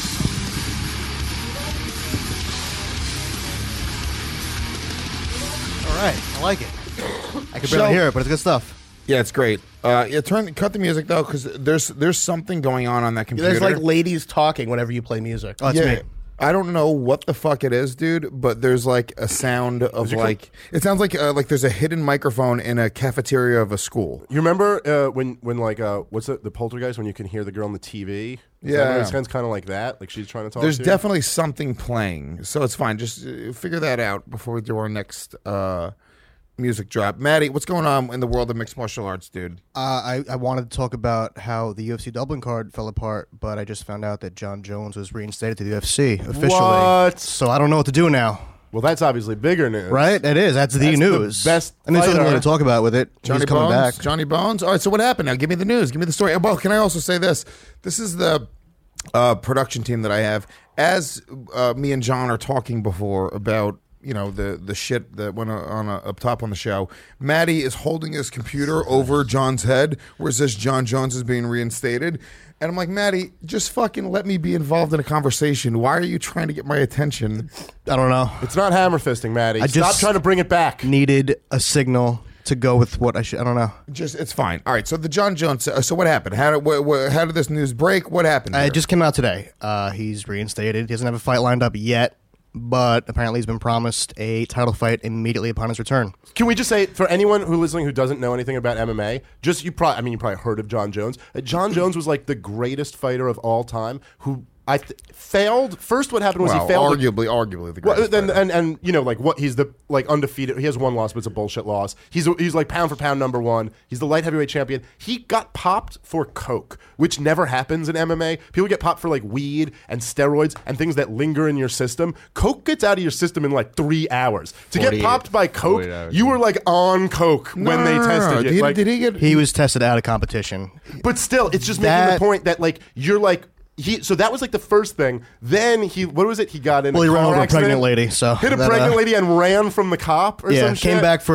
All right, I like it. I can barely So- hear it, but it's good stuff. Yeah, it's great. Uh, yeah, turn cut the music though, because there's there's something going on on that computer. There's like ladies talking whenever you play music. Oh, it's yeah, me. I don't know what the fuck it is, dude, but there's like a sound of like it sounds like uh, like there's a hidden microphone in a cafeteria of a school. You remember uh, when when like uh, what's it, the Poltergeist, when you can hear the girl on the T V? Is Yeah. that one of those kinds kind of like that, like she's trying to talk. There's to you? definitely something playing, so it's fine. Just uh, figure that out before we do our next uh, music drop. Maddie, what's going on in the world of mixed martial arts, dude? Uh, I, I wanted to talk about how the U F C Dublin card fell apart, but I just found out that John Jones was reinstated to the U F C officially. What? So I don't know what to do now. Well, that's obviously bigger news, Right? It is. That's the That's the news. best And there's nothing fighter. really to talk about with it. Johnny He's coming Bones. back. Johnny Bones. All right. So what happened? Now give me the news. Give me the story. Well, can I also say this? This is the uh, production team that I have. As uh, me and John are talking before about you know the the shit that went on uh, up top on the show, Maddie is holding his computer over John's head, where it says John Jones is being reinstated. And I'm like, Maddie, just fucking let me be involved in a conversation. Why are you trying to get my attention? I don't know. It's not hammer fisting, Maddie. I Stop just- trying to bring it back. Needed a signal to go with what I should. I don't know. Just it's fine. All right. So the John Jones. Uh, so what happened? How did wh- wh- how did this news break? What happened? Uh, here? it just came out today. Uh, he's reinstated. He doesn't have a fight lined up yet, but apparently he's been promised a title fight immediately upon his return. Can we just say, for anyone who listening who doesn't know anything about M M A, just you probably, I mean, you probably heard of John Jones. Uh, John Jones was like the greatest fighter of all time who I th- failed. First, what happened was well, he failed. arguably, arguably the Well, greatest. and, fighter. and and you know, like what he's the like undefeated. He has one loss, but it's a bullshit loss. He's he's like pound for pound number one. He's the light heavyweight champion. He got popped for coke, which never happens in M M A. People get popped for like weed and steroids and things that linger in your system. Coke gets out of your system in like three hours. To get forty-eight popped by coke, forty-eight hours, you were like on coke No, when they no, no, no, tested no. you. Did he, Like- did he get? He was tested out of competition. but still, it's just making That- the point that like you're like. He, so that was like the first thing. Then he, what was it? He got in. Well, a he ran car over a accident, pregnant lady. So hit a that, pregnant uh, lady and ran from the cop or yeah, some came shit. back for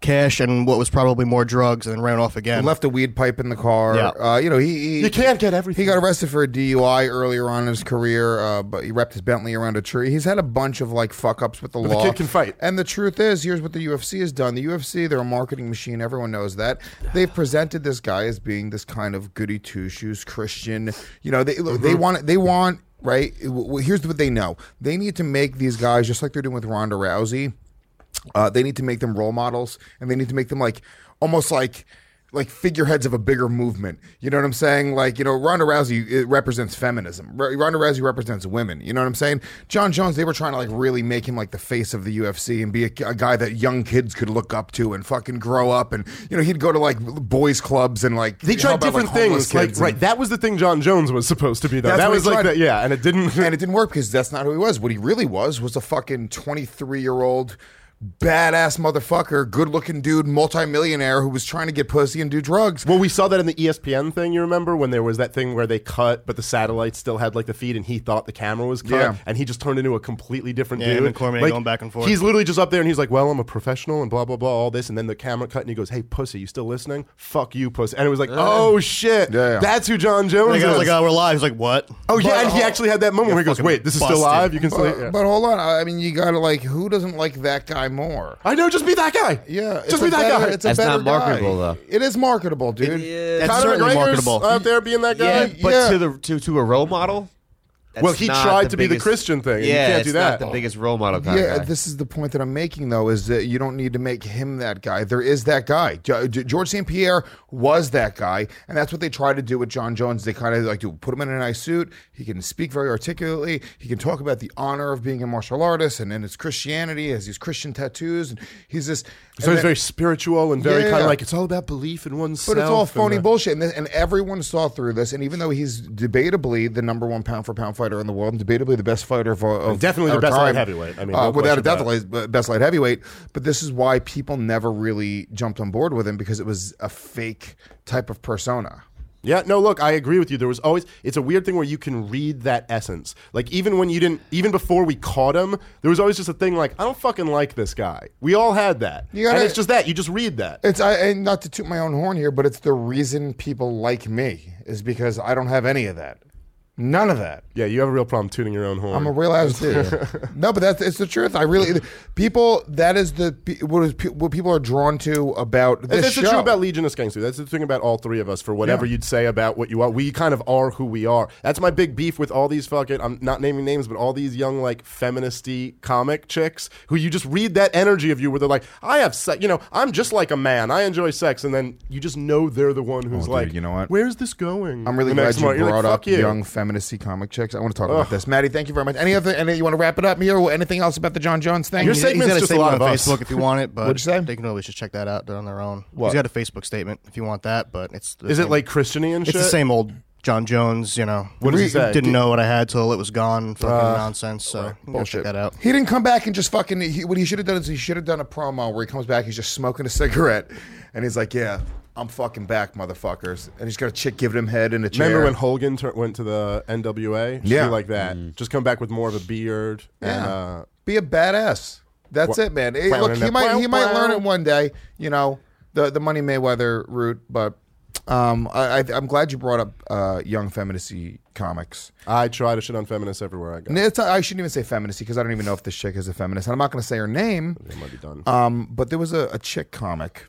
cash and what was probably more drugs, and then ran off He again. left a weed pipe in the car. Yeah. Uh, you know, he, he You can't get everything. He got arrested for a D U I earlier on in his career, uh, but he wrapped his Bentley around a tree. He's had a bunch of like fuck ups with the But the law. kid can fight. And the truth is, here's what the U F C has done. The U F C, they're a marketing machine. Everyone knows that. They've presented this guy as being this kind of goody two shoes Christian. You know, they Mm-hmm. they want they want right. Well, here's what they know. They need to make these guys just like they're doing with Ronda Rousey. Uh, they need to make them role models, and they need to make them like almost like like figureheads of a bigger movement. You know what I'm saying? Like, you know, Ronda Rousey it represents feminism. R- Ronda Rousey represents women. You know what I'm saying? John Jones, they were trying to like really make him like the face of the U F C and be a, a guy that young kids could look up to and fucking grow up. And you know, he'd go to like boys clubs and like They tried help out, different like, homeless things. Like, kids right, and- that was the thing John Jones was supposed to be, though. That's That what was he like tried. that, yeah, and it didn't. and it didn't work because that's not who he was. What he really was was a fucking twenty-three year old badass motherfucker, good looking dude, multimillionaire who was trying to get pussy and do drugs. Well, we saw that in the E S P N thing, you remember, when there was that thing where they cut, but the satellite still had like the feed, and he thought the camera was cut, Yeah. and he just turned into a completely different Yeah, dude. him and Cormier Like, going back and forth. He's literally just up there, and he's like, "Well, I'm a professional, and blah blah blah, all this," and then the camera cut, and he goes, "Hey, pussy, you still listening? Fuck you, pussy." And it was like, "Oh shit, Yeah, yeah. that's who John Jones And the guy is." was like, "Oh, we're live." He's like, "What?" oh yeah, But- and he actually had that moment Yeah, where he goes, fucking "Wait, this is still busted. live? You can still." But, yeah. but hold on, I mean, you gotta like, who doesn't like that guy more? I know, just be that guy. Yeah, it's just a be that better- guy. It's a That's better not marketable, guy. though. It is marketable, dude. That's Conor certainly McGregor's marketable. out there being that guy. Yeah, but Yeah. to the to, to a role model. that's Well, he not tried the to be the biggest- Christian thing, and you Yeah, can't it's do that. not the biggest role model kind Yeah, of guy. this is the point that I'm making, though, is that you don't need to make him that guy. There is that guy. Ge- Ge- George Saint Pierre was that guy, and that's what they try to do with John Jones. They kind of like to put him in a nice suit. He can speak very articulately. He can talk about the honor of being a martial artist, and then his Christianity, has these Christian tattoos, and he's this. So and he's then- very spiritual and very Yeah. kind of like, it's all about belief in oneself. But it's all and phony the- bullshit, and, th- and everyone saw through this. And even though he's debatably the number one pound for pound fighter in the world, and debatably the best fighter of, of definitely the our best time, light heavyweight. I mean, uh, no without a question doubt, about the light- best light heavyweight. But this is why people never really jumped on board with him, because it was a fake type of persona. Yeah, no, look, I agree with you. There was always, it's a weird thing where you can read that essence. Like, even when you didn't, even before we caught him, there was always just a thing like, I don't fucking like this guy. We all had that. You gotta- and it's just that. You just read that. It's I and not to toot my own horn here, but it's the reason people like me is because I don't have any of that. None of that. Yeah, you have a real problem tuning your own horn. I'm a real ass dude. No, but that's it's the truth. I really people that is the what is what people are drawn to about And this that's show. the truth about Legion of Skanks, too. That's the thing about all three of us. For whatever Yeah. you'd say about what you are, we kind of are who we are. That's my big beef with all these fucking, I'm not naming names, but all these young, like, feministy comic chicks who you just read that energy of you where they're like, I have sex, you know, I'm just like a man. I enjoy sex. And then you just know they're the one who's Oh, dude, like, you know what? Where's this going? I'm really The glad next you month. You're brought like, up "Fuck you." young feministy comic chicks. I want to talk about this. Maddie, thank you very much. Any other? Any you want to wrap it up here? Or anything else about the John Jones thing? Your He's- segment's he's got just a statement lot on of us. Facebook if you want it, but What'd you say? they can always just check that out. They're on their own. What? He's got a Facebook statement if you want that, but it's the Is it same- like Christian-y and It's shit? the same old John Jones, you know. What does he say? Didn't know what I had till it was gone. Fucking Uh, nonsense. So you can go Bullshit. check that out. He didn't come back and just fucking. He, what he should have done is he should have done a promo where he comes back. He's just smoking a cigarette, and he's like, "Yeah, I'm fucking back, motherfuckers." And he's got a chick giving him head in a chair. Remember when Hogan tur- went to the N W A? Just Yeah. be like that. Just come back with more of a beard. And, Yeah. uh, Be a badass. That's Wha- it, man. Hey, Wow, look, and he that- might he wow, might learn wow. it one day. You know, the the Money Mayweather route. But um, I, I I'm glad you brought up uh, young feministy comics. I try to shit on feminists everywhere I go. And it's, I shouldn't even say feministy because I don't even know if this chick is a feminist. And I'm not going to say her name. It might be done. Um, but there was a, a chick comic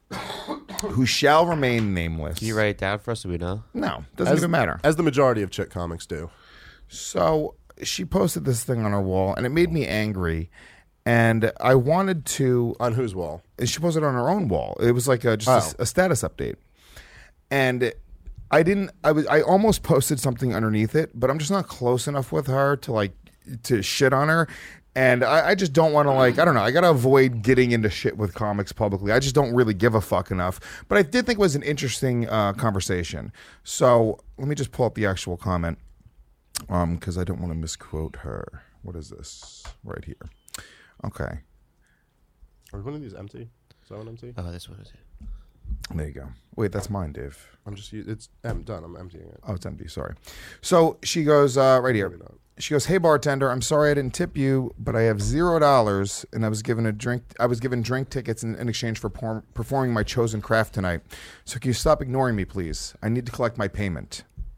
who shall remain nameless. Can you write it down for us so we know? No, doesn't as, even matter. As the majority of chick comics do. So she posted this thing on her wall, and it made me angry. And I wanted to. On whose wall? She posted it on her own wall. It was like a, just Oh. a, a status update, and I didn't. I was. I almost posted something underneath it, but I'm just not close enough with her to like to shit on her. And I, I just don't want to like. I don't know. I gotta avoid getting into shit with comics publicly. I just don't really give a fuck enough. But I did think it was an interesting uh, conversation. So let me just pull up the actual comment, um, because I don't want to misquote her. What is this right here? Okay. Are one of these empty? Is that one empty? Oh, this one is it. There you go. Wait, that's mine, Dave. I'm just. It's. I'm done. I'm emptying it. Oh, it's empty. Sorry. So she goes uh, right here. She goes, "Hey bartender, I'm sorry I didn't tip you, but I have zero dollars, and I was given a drink. I was given drink tickets in, in exchange for por- performing my chosen craft tonight. So can you stop ignoring me, please? I need to collect my payment."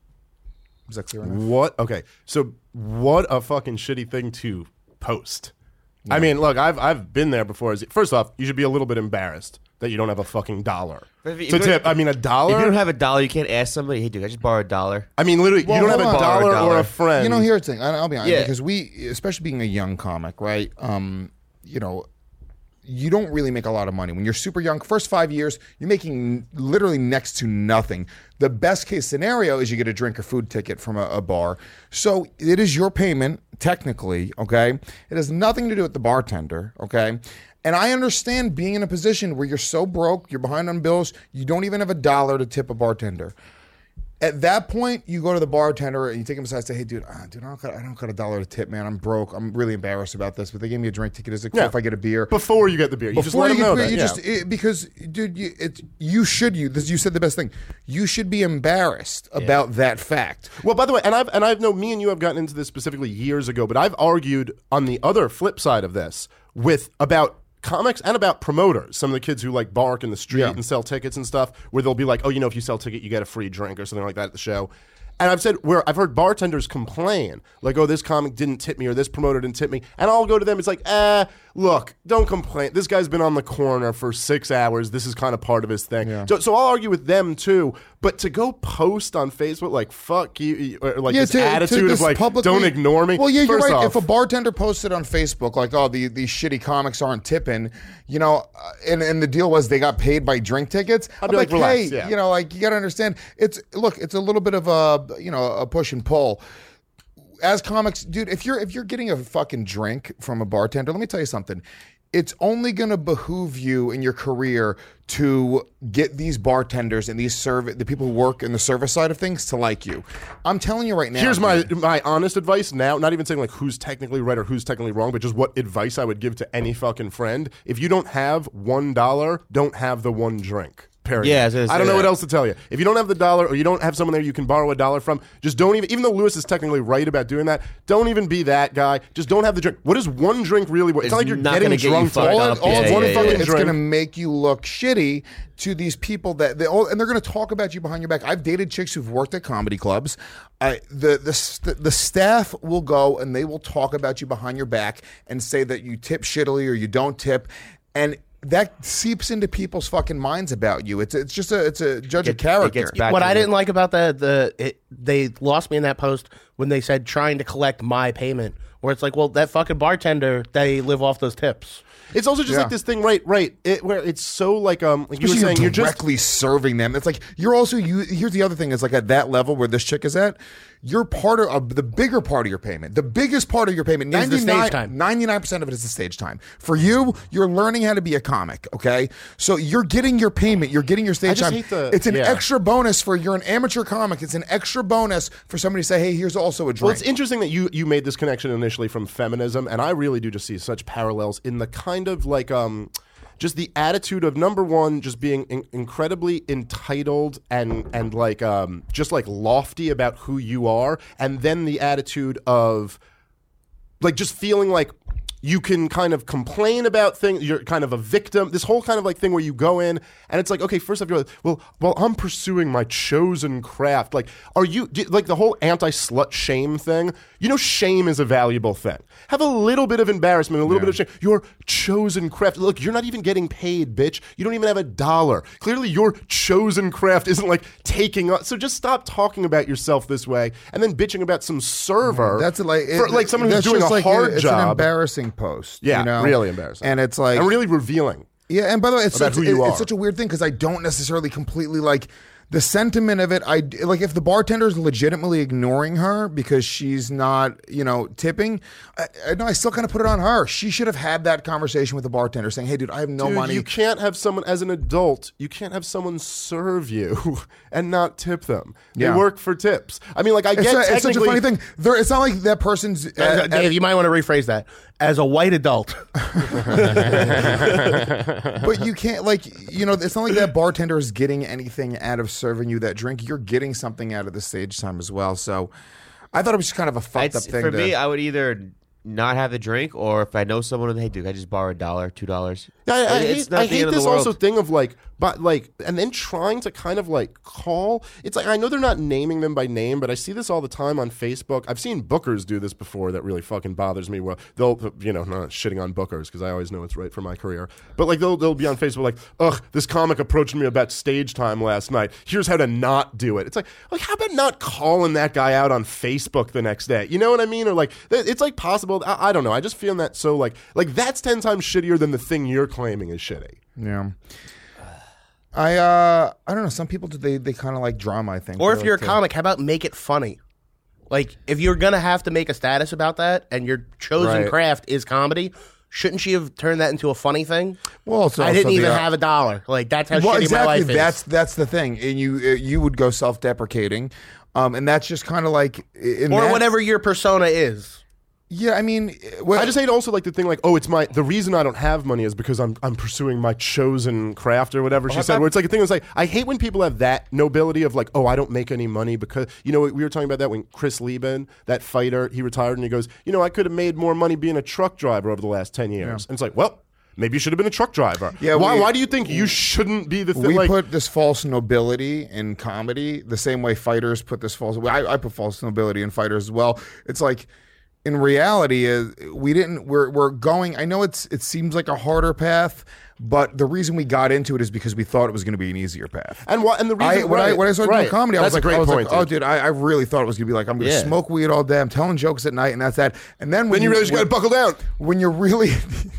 Is that clear enough? What? Okay. So what a fucking shitty thing to post. Yeah. I mean, look, I've I've been there before. First off, you should be a little bit embarrassed that you don't have a fucking dollar if, to tip. I mean, a dollar. If you don't have a dollar, you can't ask somebody, "Hey, dude, I just borrow a dollar." I mean, literally, well, you don't have a dollar, a dollar or a friend. You know, here's the thing. I'll be honest, yeah. because we, especially being a young comic, right? Um, you know, you don't really make a lot of money when you're super young. First five years, you're making literally next to nothing. The best case scenario is you get a drink or food ticket from a, a bar. So it is your payment, technically, okay? It has nothing to do with the bartender, okay? And I understand being in a position where you're so broke, you're behind on bills, you don't even have a dollar to tip a bartender. At that point, you go to the bartender and you take him aside and say, "Hey, dude, ah, dude, I don't, got, I don't got a dollar to tip, man. I'm broke. I'm really embarrassed about this, but they gave me a drink ticket. Is it cool yeah. if I get a beer?" Before you get the beer. You Before just let you them know get that. You yeah. just, it, because, dude, you, it, you should, you, this, you said the best thing. You should be embarrassed yeah. about that fact. Well, by the way, and I've, and I've known, me and you have gotten into this specifically years ago, but I've argued on the other flip side of this with about comics and about promoters, some of the kids who like bark in the street yeah. and sell tickets and stuff, where they'll be like, "Oh, you know, if you sell a ticket, you get a free drink," or something like that at the show. And I've said where I've heard bartenders complain, like, "Oh, this comic didn't tip me," or "This promoter didn't tip me," and I'll go to them. It's like, eh, look, don't complain. This guy's been on the corner for six hours. This is kind of part of his thing. Yeah. So, so I'll argue with them too. But to go post on Facebook like "fuck you," or like yeah, this to, attitude to this of like publicly, "don't ignore me." Well, yeah, you're First right. Off, if a bartender posted on Facebook like, "Oh, the, these shitty comics aren't tipping," you know, uh, and and the deal was they got paid by drink tickets, I'd I'm be like, like, "Hey, relax, yeah. you know, like you got to understand. It's look, it's a little bit of a you know a push and pull." As comics, dude, if you're if you're getting a fucking drink from a bartender, let me tell you something. It's only going to behoove you in your career to get these bartenders and these serv- the people who work in the service side of things to like you. I'm telling you right now. Here's my my honest advice now, not even saying like who's technically right or who's technically wrong, but just what advice I would give to any fucking friend. If you don't have one dollar, don't have the one drink. Period. Yeah, I, was gonna say I don't know that. what else to tell you. If you don't have the dollar or you don't have someone there you can borrow a dollar from, just don't even, even though Lewis is technically right about doing that, don't even be that guy. Just don't have the drink. What is one drink really worth? It's, it's not like you're not getting gonna get drunk. you fucked all up. all Yeah, one yeah, fucking yeah. It's drink. going to make you look shitty to these people that they all, and they're going to talk about you behind your back. I've dated chicks who've worked at comedy clubs. I, the the st- the staff will go and they will talk about you behind your back and say that you tip shittily or you don't tip, and that seeps into people's fucking minds about you. It's it's just a it's a judge It- of character. it gets back What to I the- didn't like about the the it, they lost me in that post when they said trying to collect my payment, where it's like, well, that fucking bartender, they live off those tips. It's also just Yeah. like this thing, right? Right. It, where it's so like um, like you were Especially saying, you're you're just directly serving them. It's like you're also you. Here's the other thing: is like at that level where this chick is at, you're part of uh, the bigger part of your payment. The biggest part of your payment, Is the stage time. ninety-nine percent of it is the stage time. For you, you're learning how to be a comic. Okay, so you're getting your payment. You're getting your stage just time. hate the- it's an yeah. extra bonus for you're an amateur comic. It's an extra bonus for somebody to say, "Hey, here's also a drink." Well, it's interesting that you you made this connection initially from feminism, and I really do just see such parallels in the kind of like um, just the attitude of number one, just being in- incredibly entitled and and like um, just like lofty about who you are, and then the attitude of like just feeling like you can kind of complain about things. You're kind of a victim. This whole kind of like thing where you go in and it's like, okay, first off, you're like, well, well, I'm pursuing my chosen craft. Like, are you do- like the whole anti-slut shame thing? You know, shame is a valuable thing. Have a little bit of embarrassment, a little bit of shame. Your chosen craft. Look, you're not even getting paid, bitch. You don't even have a dollar. Clearly, your chosen craft isn't like taking up. So just stop talking about yourself this way and then bitching about some server. That's like for, it- like someone who's that's doing just a like hard it's job. an embarrassing post. Yeah, you know? really embarrassing. And it's like and really revealing. Yeah, and by the way, it's, about such, who you it- are. it's such a weird thing because I don't necessarily completely like the sentiment of it, I like if the bartender's legitimately ignoring her because she's not, you know, tipping. I, I, no, I still kind of put it on her. She should have had that conversation with the bartender, saying, "Hey, dude, I have no Dude, money." You can't have someone as an adult. You can't have someone serve you and not tip them. They Yeah. work for tips. I mean, like I It's, get a, it's such a technically- funny thing. There, it's not like that person's. Uh, Dave, you might want to rephrase that. As a white adult, but you can't, like, you know, it's not like that bartender is getting anything out of serving you that drink. You're getting something out of the stage time as well. So I thought it was just kind of a fucked It's- up thing. For to, me, I would either not have the drink, or if I know someone, hey, dude, I just borrow a dollar, two dollars. Yeah, I, I It's hate, not I the hate end of this the world. also thing of like, but like, and then trying to kind of like call. It's like I know they're not naming them by name, but I see this all the time on Facebook. I've seen bookers do this before. That really fucking bothers me. Well, they'll, you know, not shitting on bookers because I always know it's right for my career. But like, they'll they'll be on Facebook like, ugh, this comic approached me about stage time last night. Here's how to not do it. It's like, like how about not calling that guy out on Facebook the next day? You know what I mean? Or like, it's like possible. I, I don't know. I just feel that so like, like that's ten times shittier than the thing you're claiming is shitty. Yeah. I uh I don't know. Some people do they they kind of like drama. I think. or They if you're a like to- comic, how about make it funny? Like, if you're gonna have to make a status about that, and your chosen Right. craft is comedy, shouldn't she have turned that into a funny thing? Well, it's I also didn't the, even uh, have a dollar. Like, that's how well, shitty exactly. my life is. That's that's the thing, and you uh, you would go self deprecating, um, and that's just kind of like in or that- whatever your persona is. Yeah, I mean, well, I just hate also like the thing like, oh, it's my the reason I don't have money is because I'm I'm pursuing my chosen craft or whatever she said. Where it's like a thing that's like I hate when people have that nobility of like, oh, I don't make any money because you know we were talking about that when Chris Lieben, that fighter, he retired and he goes, you know, I could have made more money being a truck driver over the last ten years. And it's like, well, maybe you should have been a truck driver. Yeah, why we- why do you think you shouldn't be the thing? we Like, put this false nobility in comedy the same way fighters put this false. I, I put false nobility in fighters as well. It's like. In reality, is we didn't. We're we're going. I know it's it seems like a harder path, but the reason we got into it is because we thought it was going to be an easier path. and what and the reason I, when I right, when I started right. doing comedy, I That's was a like, great I was point, like, oh, dude. dude, I, I really thought it was going to be like I'm going to Yeah. smoke weed all day. I'm telling jokes at night, and that's that. And then when Then you realize you when- got to buckle down. when you're really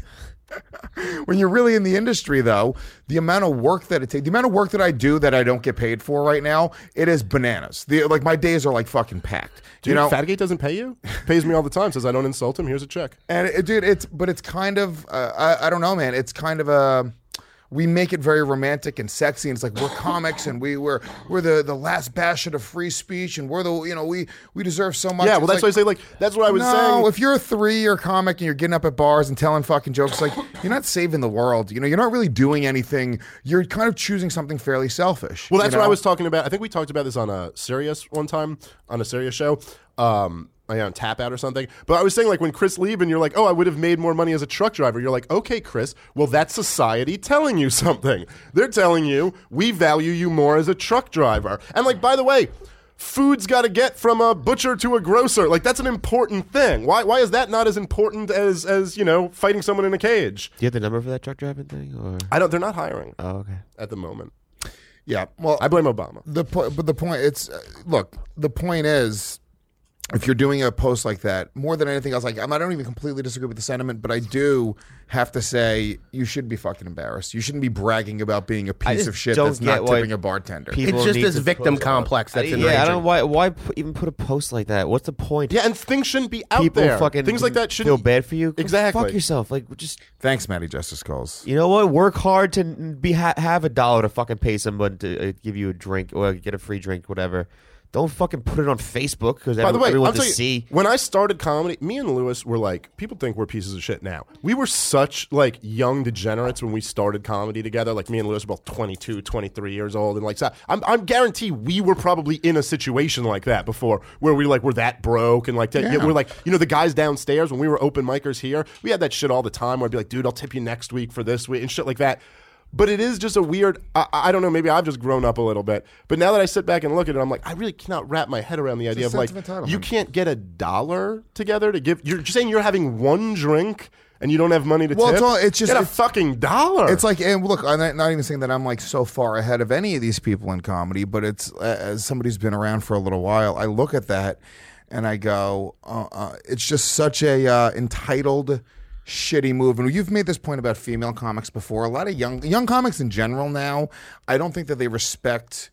when you're really in the industry, though, the amount of work that it takes, the amount of work that I do that I don't get paid for right now, it is bananas. The like my days are like fucking packed. Dude, you know, Fatgate doesn't pay you? Pays me all the time. Says I don't insult him. Here's a check. and it, dude, it's but it's kind of uh, I, I don't know, man. It's kind of a we make it very romantic and sexy, and it's like we're comics and we we're we're the the last bastion of free speech, and we're the you know we we deserve so much. Yeah, It's well, that's like, why I say like that's what I was no, saying. if you're a three-year comic and you're getting up at bars and telling fucking jokes, like you're not saving the world. You know, you're not really doing anything. You're kind of choosing something fairly selfish. Well, that's you what I know? was talking about. I think we talked about this on a Sirius one time, on a Sirius show, um, yeah, on Tap Out or something. But I was saying, like, when Chris Lieben, you're like, oh, I would have made more money as a truck driver. You're like, okay, Chris, well, that's society telling you something. They're telling you, we value you more as a truck driver. And, like, by the way, food's got to get from a butcher to a grocer. Like, that's an important thing. Why Why is that not as important as, as you know, fighting someone in a cage? Do you have the number for that truck driving thing? Or I don't, they're not hiring oh, okay. at the moment. Yeah. Well, I blame Obama. The po- but the point it's uh, look the point is if you're doing a post like that more than anything else, like I'm, I don't even completely disagree with the sentiment, but I do have to say you should be fucking embarrassed. You shouldn't be bragging about being a I piece just of shit don't that's get not why tipping a bartender. people It's just need this to victim post- complex that's I- enraging. Yeah, I don't know why why put, even put a post like that. What's the point? Yeah, and things shouldn't be out People there. fucking things like that feel shouldn't bad for you. Go Exactly. Fuck yourself. Like just Thanks, Matty Justice Calls. you know what? Work hard to be ha- have a dollar to fucking pay someone to uh, give you a drink or get a free drink, whatever. Don't fucking put it on Facebook because By the way, everyone I'll to tell you, see. when I started comedy, me and Lewis were like, people think we're pieces of shit now. We were such like young degenerates when we started comedy together. Like me and Lewis were both twenty-two, twenty-three years old, and like so I'm, I'm guarantee we were probably in a situation like that before, where we like were that broke and like that, Yeah. we're like, you know, the guys downstairs when we were open micers here, we had that shit all the time. Where I'd be like, dude, I'll tip you next week for this week and shit like that. But it is just a weird, I, I don't know, maybe I've just grown up a little bit. But now that I sit back and look at it, I'm like, I really cannot wrap my head around the idea a of like, sense of entitlement. you can't get a dollar together to give, you're just saying you're having one drink and you don't have money to Well, tip? it's all- it's just- Get a it's- fucking dollar. It's like, and look, I'm not not even saying that I'm like so far ahead of any of these people in comedy, but it's uh, as somebody who's been around for a little while, I look at that and I go, uh, uh, it's just such a uh, entitled, shitty move. And you've made this point about female comics before. A lot of young young comics in general now, I don't think that they respect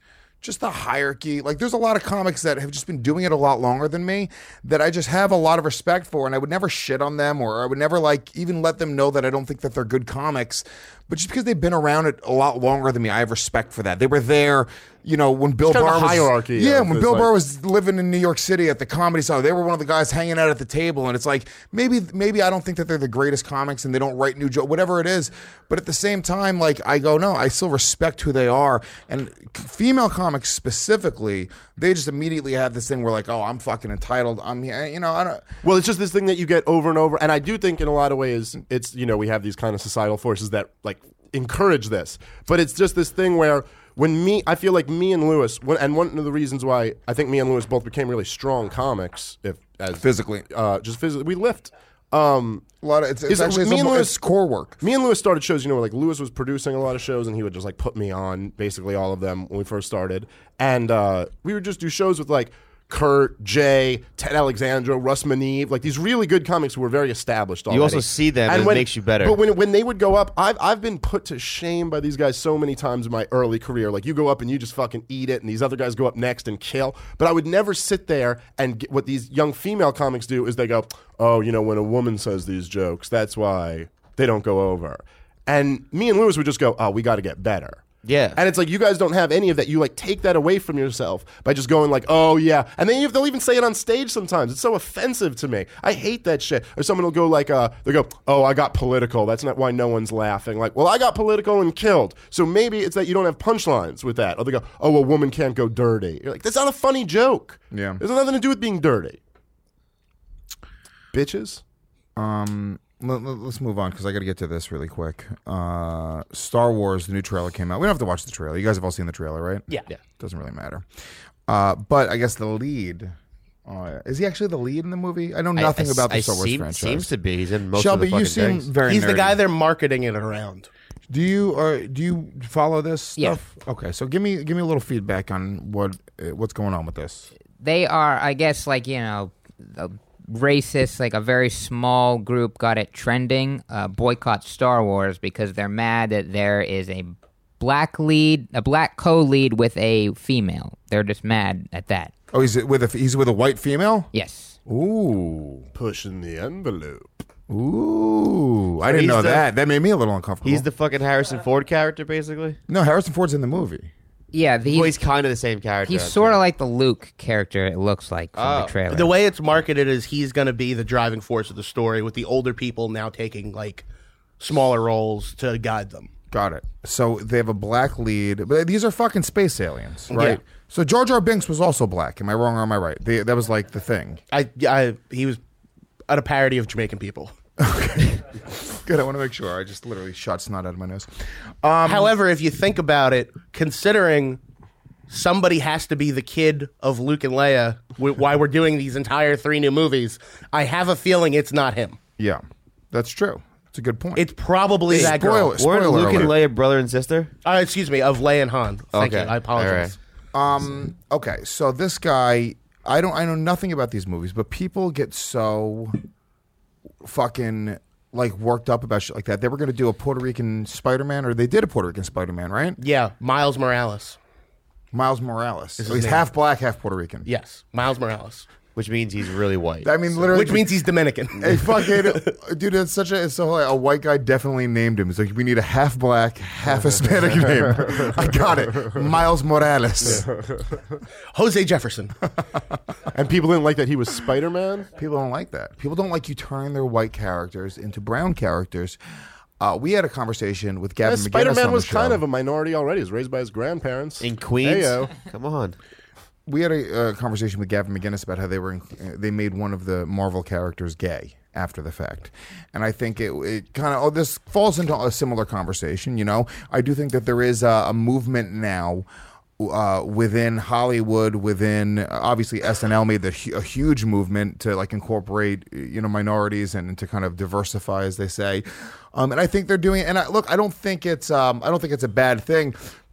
just the hierarchy. Like, there's a lot of comics that have just been doing it a lot longer than me that I just have a lot of respect for, and I would never shit on them, or I would never like even let them know that I don't think that they're good comics. But just because they've been around it a lot longer than me, I have respect for that. They were there, you know, when Bill It's kind Burr of a was hierarchy. Yeah, of when this, Bill like- Burr was living in New York City at the Comedy Cellar, they were one of the guys hanging out at the table, and it's like maybe maybe I don't think that they're the greatest comics and they don't write new jokes, whatever it is. But at the same time, like I go, no, I still respect who they are. And female comics specifically, they just immediately have this thing where like, oh, I'm fucking entitled. I'm, you know, I don't. Well, it's just this thing that you get over and over, and I do think in a lot of ways, it's you know we have these kind of societal forces that like encourage this, but it's just this thing where when me, I feel like me and Lewis, when, and one of the reasons why I think me and Lewis both became really strong comics, if as Physically. uh, just physically, we lift. Um, A lot of it's, it's Is- actually me it's, and almo- Lewis- it's core work. Me and Lewis started shows, you know, like Lewis was producing a lot of shows and he would just like put me on basically all of them when we first started. And uh, we would just do shows with like Kurt, Jay, Ted Alexandro, Russ Maneve, like these really good comics who were very established already. You also see them and it when- makes you better. But when when they would go up, I've, I've been put to shame by these guys so many times in my early career. Like you go up and you just fucking eat it and these other guys go up next and kill. But I would never sit there and get, what these young female comics do is they go, oh, you know, when a woman says these jokes, that's why they don't go over. And me and Lewis would just go, oh, we got to get better. Yeah. And it's like you guys don't have any of that. You like take that away from yourself by just going like, oh yeah. And then you, they'll even say it on stage sometimes. It's so offensive to me. I hate that shit. Or someone will go like, uh, they go, oh, I got political. That's not why no one's laughing. Like, well, I got political and killed. So maybe it's that you don't have punchlines with that. Or they go, oh, a woman can't go dirty. You're like, that's not a funny joke. Yeah. There's nothing to do with being dirty. Bitches. Um, let, us move on because I got to get to this really quick. Uh, Star Wars, the new trailer came out. We don't have to watch the trailer. You guys have all seen the trailer, right? Yeah. Yeah. Doesn't really matter. Uh, but I guess the lead. Uh, is he actually the lead in the movie? I know nothing I, about the I Star Wars seem, franchise. Seems to be. He's in most Shelby, of the you fucking seem things. very. He's the nerdy. guy they're marketing it around. Do you or do you follow this stuff? Yeah. Okay, so give me give me a little feedback on what uh, what's going on with this. They are, I guess, like, you know, a racist, like a very small group got it trending, uh, boycott Star Wars because they're mad that there is a black lead, a black co-lead with a female. They're just mad at that. Oh, he's with a he's with a white female. Yes. Ooh, pushing the envelope. Ooh, I didn't he's know the- that. That made me a little uncomfortable. He's the fucking Harrison Ford character, basically. no Harrison Ford's in the movie. Yeah, the, Well, he's kind of the same character. he's I'd sort say. of like the Luke character, it looks like, from Oh. the trailer. The way it's marketed is he's going to be the driving force of the story, with the older people now taking like smaller roles to guide them. Got it. So they have a black lead, but these are fucking space aliens, right? Yeah. So Jar Jar Binks was also black. Am I wrong or am I right? They, that was like the thing. I, I he was at a parody of Jamaican people. Good. I want to make sure. I just literally shot snot out of my nose. Um, However, if you think about it, considering somebody has to be the kid of Luke and Leia, wh- why we're doing these entire three new movies, I have a feeling it's not him. yeah, that's true. It's a good point. It's probably that girl. Spoiler- Weren't Luke and alert. Leia brother and sister? Uh, excuse me, of Leia and Han. Thank Okay. you. I apologize. Um. Okay. So this guy, I don't. I know nothing about these movies, but people get so fucking like worked up about shit like that. They were going to do a Puerto Rican Spider-Man, or they did a Puerto Rican Spider-Man, right? Yeah, Miles Morales. Miles Morales. Is So his he's name. half black, half Puerto Rican. Yes, Miles Morales. Which means he's really white. I mean, literally, Which means he's Dominican. Hey, fucking dude, it's such a it's so a white guy definitely named him. It's like we need a half black, half Hispanic name. I got it, Miles Morales. Jose Jefferson. And people didn't like that he was Spider-Man? People don't like that. People don't like you turning their white characters into brown characters. Uh, we had a conversation with Gavin Yeah, McGinnis Spider-Man on was the show. kind of a minority already. He was raised by his grandparents. In Queens? Heyo. Come on. We had a, a conversation with Gavin McGinnis about how they were in, uh, they made one of the Marvel characters gay after the fact, and I think it, it kind of oh this falls into a similar conversation. You know, I do think that there is a, a movement now uh, within Hollywood, within uh, obviously S N L made the, hu- a huge movement to like incorporate you know minorities and to kind of diversify, as they say. Um, and I think they're doing it. And I, look, I don't think it's um, I don't think it's a bad thing.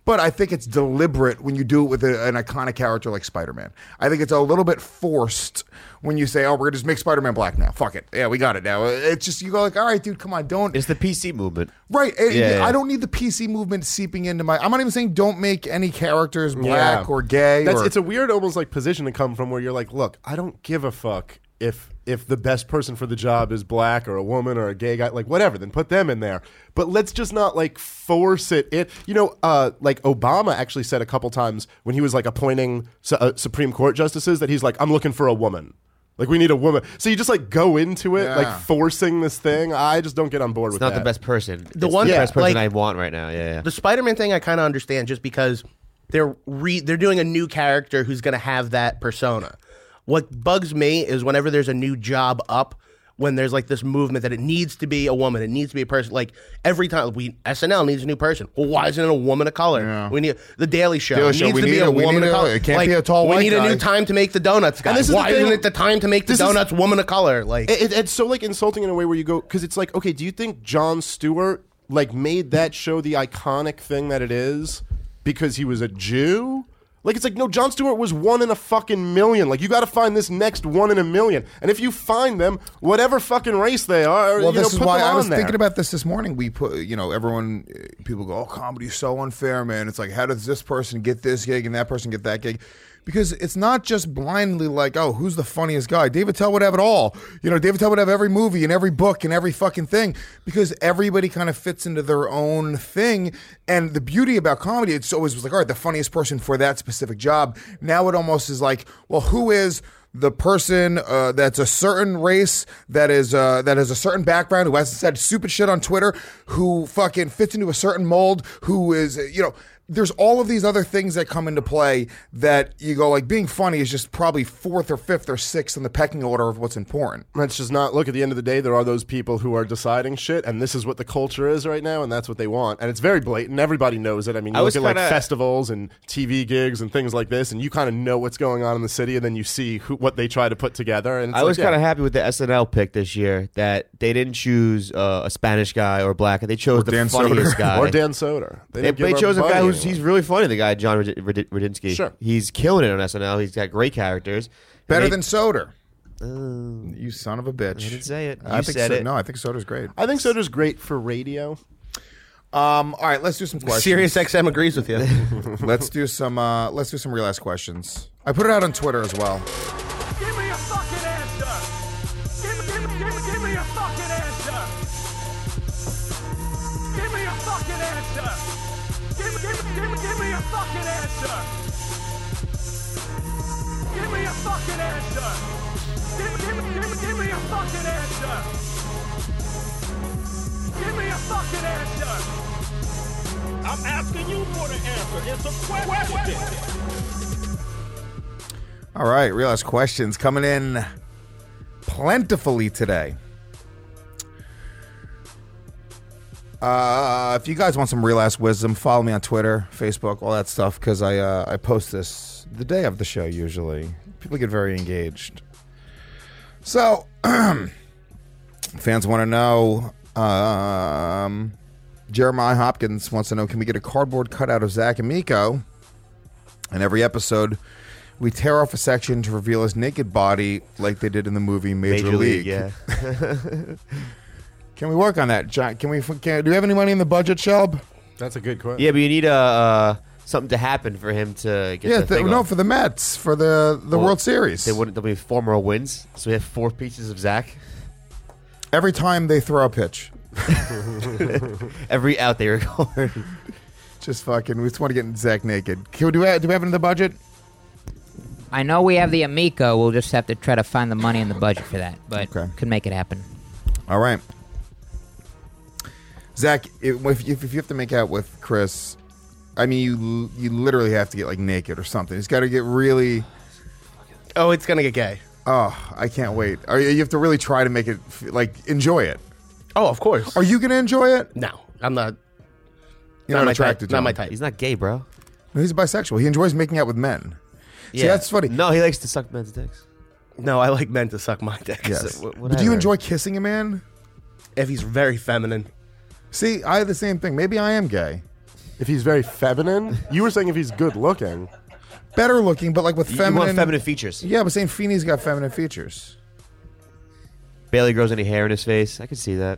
But I think it's deliberate when you do it with a, an iconic character like Spider-Man. I think it's a little bit forced when you say, "Oh, we're gonna just make Spider-Man black now. Fuck it, yeah, we got it now." It's just you go like, "All right, dude, come on, don't." It's the P C movement, right? It, Yeah, yeah. I don't need the P C movement seeping into my. I'm not even saying don't make any characters black Yeah. or gay. That's, or, it's a weird, almost like position to come from where you're like, look, I don't give a fuck if if the best person for the job is black or a woman or a gay guy, like whatever, then put them in there. But let's just not like force it. It, you know, uh, like Obama actually said a couple times when he was like appointing su- uh, Supreme Court justices that he's like, I'm looking for a woman. Like we need a woman. So you just like go into it Yeah. like forcing this thing. I just don't get on board It's with not that. the best person. The It's one- the yeah, best person like- I want right now. Yeah, yeah. The Spider-Man thing I kind of understand just because they're re- they're doing a new character who's going to have that persona. What bugs me is whenever there's a new job up, when there's like this movement that it needs to be a woman, it needs to be a person. Like every time we S N L needs a new person. Well, why isn't it a woman of color? Yeah. We need the Daily Show. Daily it Show, needs we to be need a a- we woman need of a- color. it can't like, be a tall We white need a guy. new time to make the donuts guy. this is the Why thing. isn't it the time to make the This is- donuts woman of color? Like It, it- it's so like insulting in a way where you go, because it's like, okay, do you think Jon Stewart like made that show the iconic thing that it is because he was a Jew? Like, it's like, no, Jon Stewart was one in a fucking million. Like, you got to find this next one in a million. And if you find them, whatever fucking race they are, Well, you know, this is put why them I on was there. thinking about this this morning. We put, you know, everyone, uh, people go, "Oh, comedy's so unfair, man." It's like, how does this person get this gig and that person get that gig? Because it's not just blindly like, oh, who's the funniest guy? David Tell would have it all. You know, David Tell would have every movie and every book and every fucking thing because everybody kind of fits into their own thing. And the beauty about comedy, it's always was like, all right, the funniest person for that specific job. Now it almost is like, well, who is the person uh, that's a certain race, that is uh, that has a certain background, who hasn't said stupid shit on Twitter, who fucking fits into a certain mold, who is, you know, there's all of these other things that come into play that you go like being funny is just probably fourth or fifth or sixth in the pecking order of what's important. It's just not, look, at the end of the day, there are those people who are deciding shit, and this is what the culture is right now, and that's what they want. And it's very blatant. Everybody knows it. I mean, you I look was at like kinda- festivals and T V gigs and things like this, and you kind of know what's going on in the city, and then you see who, what they try to put together. And it's I like, was yeah. kind of happy with the S N L pick this year that they didn't choose uh, a Spanish guy or black. They chose Or the Dan funniest Soder. guy. Or Dan Soder. They, didn't give they our chose a guy money who's anymore. he's really funny. The guy John Rud- Rud- Radinsky. Sure. He's killing it on S N L. He's got great characters. Better And than Soder. they- You son of a bitch. I didn't say it. I You think said so- it. No, I think Soder's great. I think Soder's great for radio. Um, all right, let's do some questions. Sirius X M agrees with you. Let's do some. Uh, let's do some real ass questions. I put it out on Twitter as well. Give me a fucking answer. Give me, give me, give me, give me a fucking answer. Give me a fucking answer. Give me, give me, give me, give me a fucking answer. Give me a fucking answer. Give me, give me, give me, give me a fucking answer. Give me a fucking answer. I'm asking you for the answer. It's a question. All right, real ass questions coming in plentifully today. Uh, if you guys want some real ass wisdom, follow me on Twitter, Facebook, all that stuff, because I uh, I post this the day of the show usually. People get very engaged. So, fans want to know. Um, Jeremiah Hopkins wants to know: can we get a cardboard cutout of Zach and Miko? In every episode, we tear off a section to reveal his naked body, like they did in the movie Major, Major League. League, yeah. Can we work on that, John? Can we? Can, do we have any money in the budget, Shelb? That's a good question. Yeah, but you need a uh, something to happen for him to get Yeah, the th- thing no, off. for the Mets for the the Well, World Series. They wouldn't. There'll be four more wins, so we have four pieces of Zach. Every time they throw a pitch, Every out they record. just fucking. We just want to get Zach naked. Can we, do we have, do we have it in the budget? I know we have the Amico. We'll just have to try to find the money in the budget for that, but Okay. could make it happen. All right, Zach. If, if, you- if you have to make out with Chris, I mean, you you literally have to get like naked or something. It's got to get really. Oh, it's gonna get gay. Oh, I can't wait. Are you, you have to really try to make it f- like enjoy it. Oh, of course. Are you gonna enjoy it? No, I'm not. You're not not my attracted type. to Not him. my type. He's not gay, bro. No, he's bisexual. He enjoys making out with men. See, Yeah. that's funny. No, he likes to suck men's dicks. No, I like men to suck my dick. Yes. So, wh- But do you whatever. enjoy kissing a man? If he's very feminine. See, I have the same thing. Maybe I am gay. If he's very feminine, you were saying if he's good looking. Better looking, but like with You feminine. want feminine features. Yeah, but saying Feeney's got feminine features. Barely grows any hair in his face. I can see that.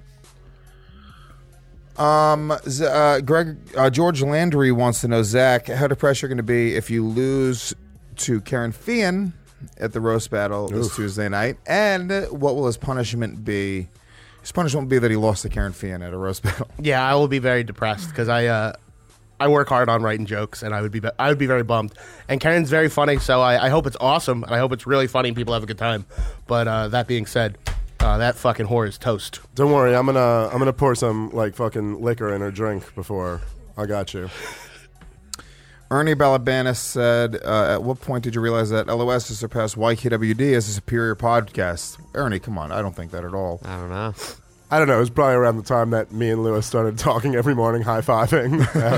Um, Z- uh, Greg uh, George Landry wants to know, Zach, how depressed you're going to be if you lose to Karen Fian at the roast battle this Oof. Tuesday night, and what will his punishment be? His punishment will be that he lost to Karen Fian at a roast battle. Yeah, I will be very depressed because I uh, I work hard on writing jokes, and I would be I would be very bummed. And Karen's very funny, so I, I hope it's awesome, and I hope it's really funny and people have a good time. But uh, that being said, uh, that fucking whore is toast. Don't worry, I'm gonna I'm gonna pour some like fucking liquor in her drink before I got you. Ernie Balabanis said, uh, at what point did you realize that L O S has surpassed Y K W D as a superior podcast? Ernie, come on. I don't think that at all. I don't know. I don't know. It was probably around the time that me and Lewis started talking every morning, high-fiving.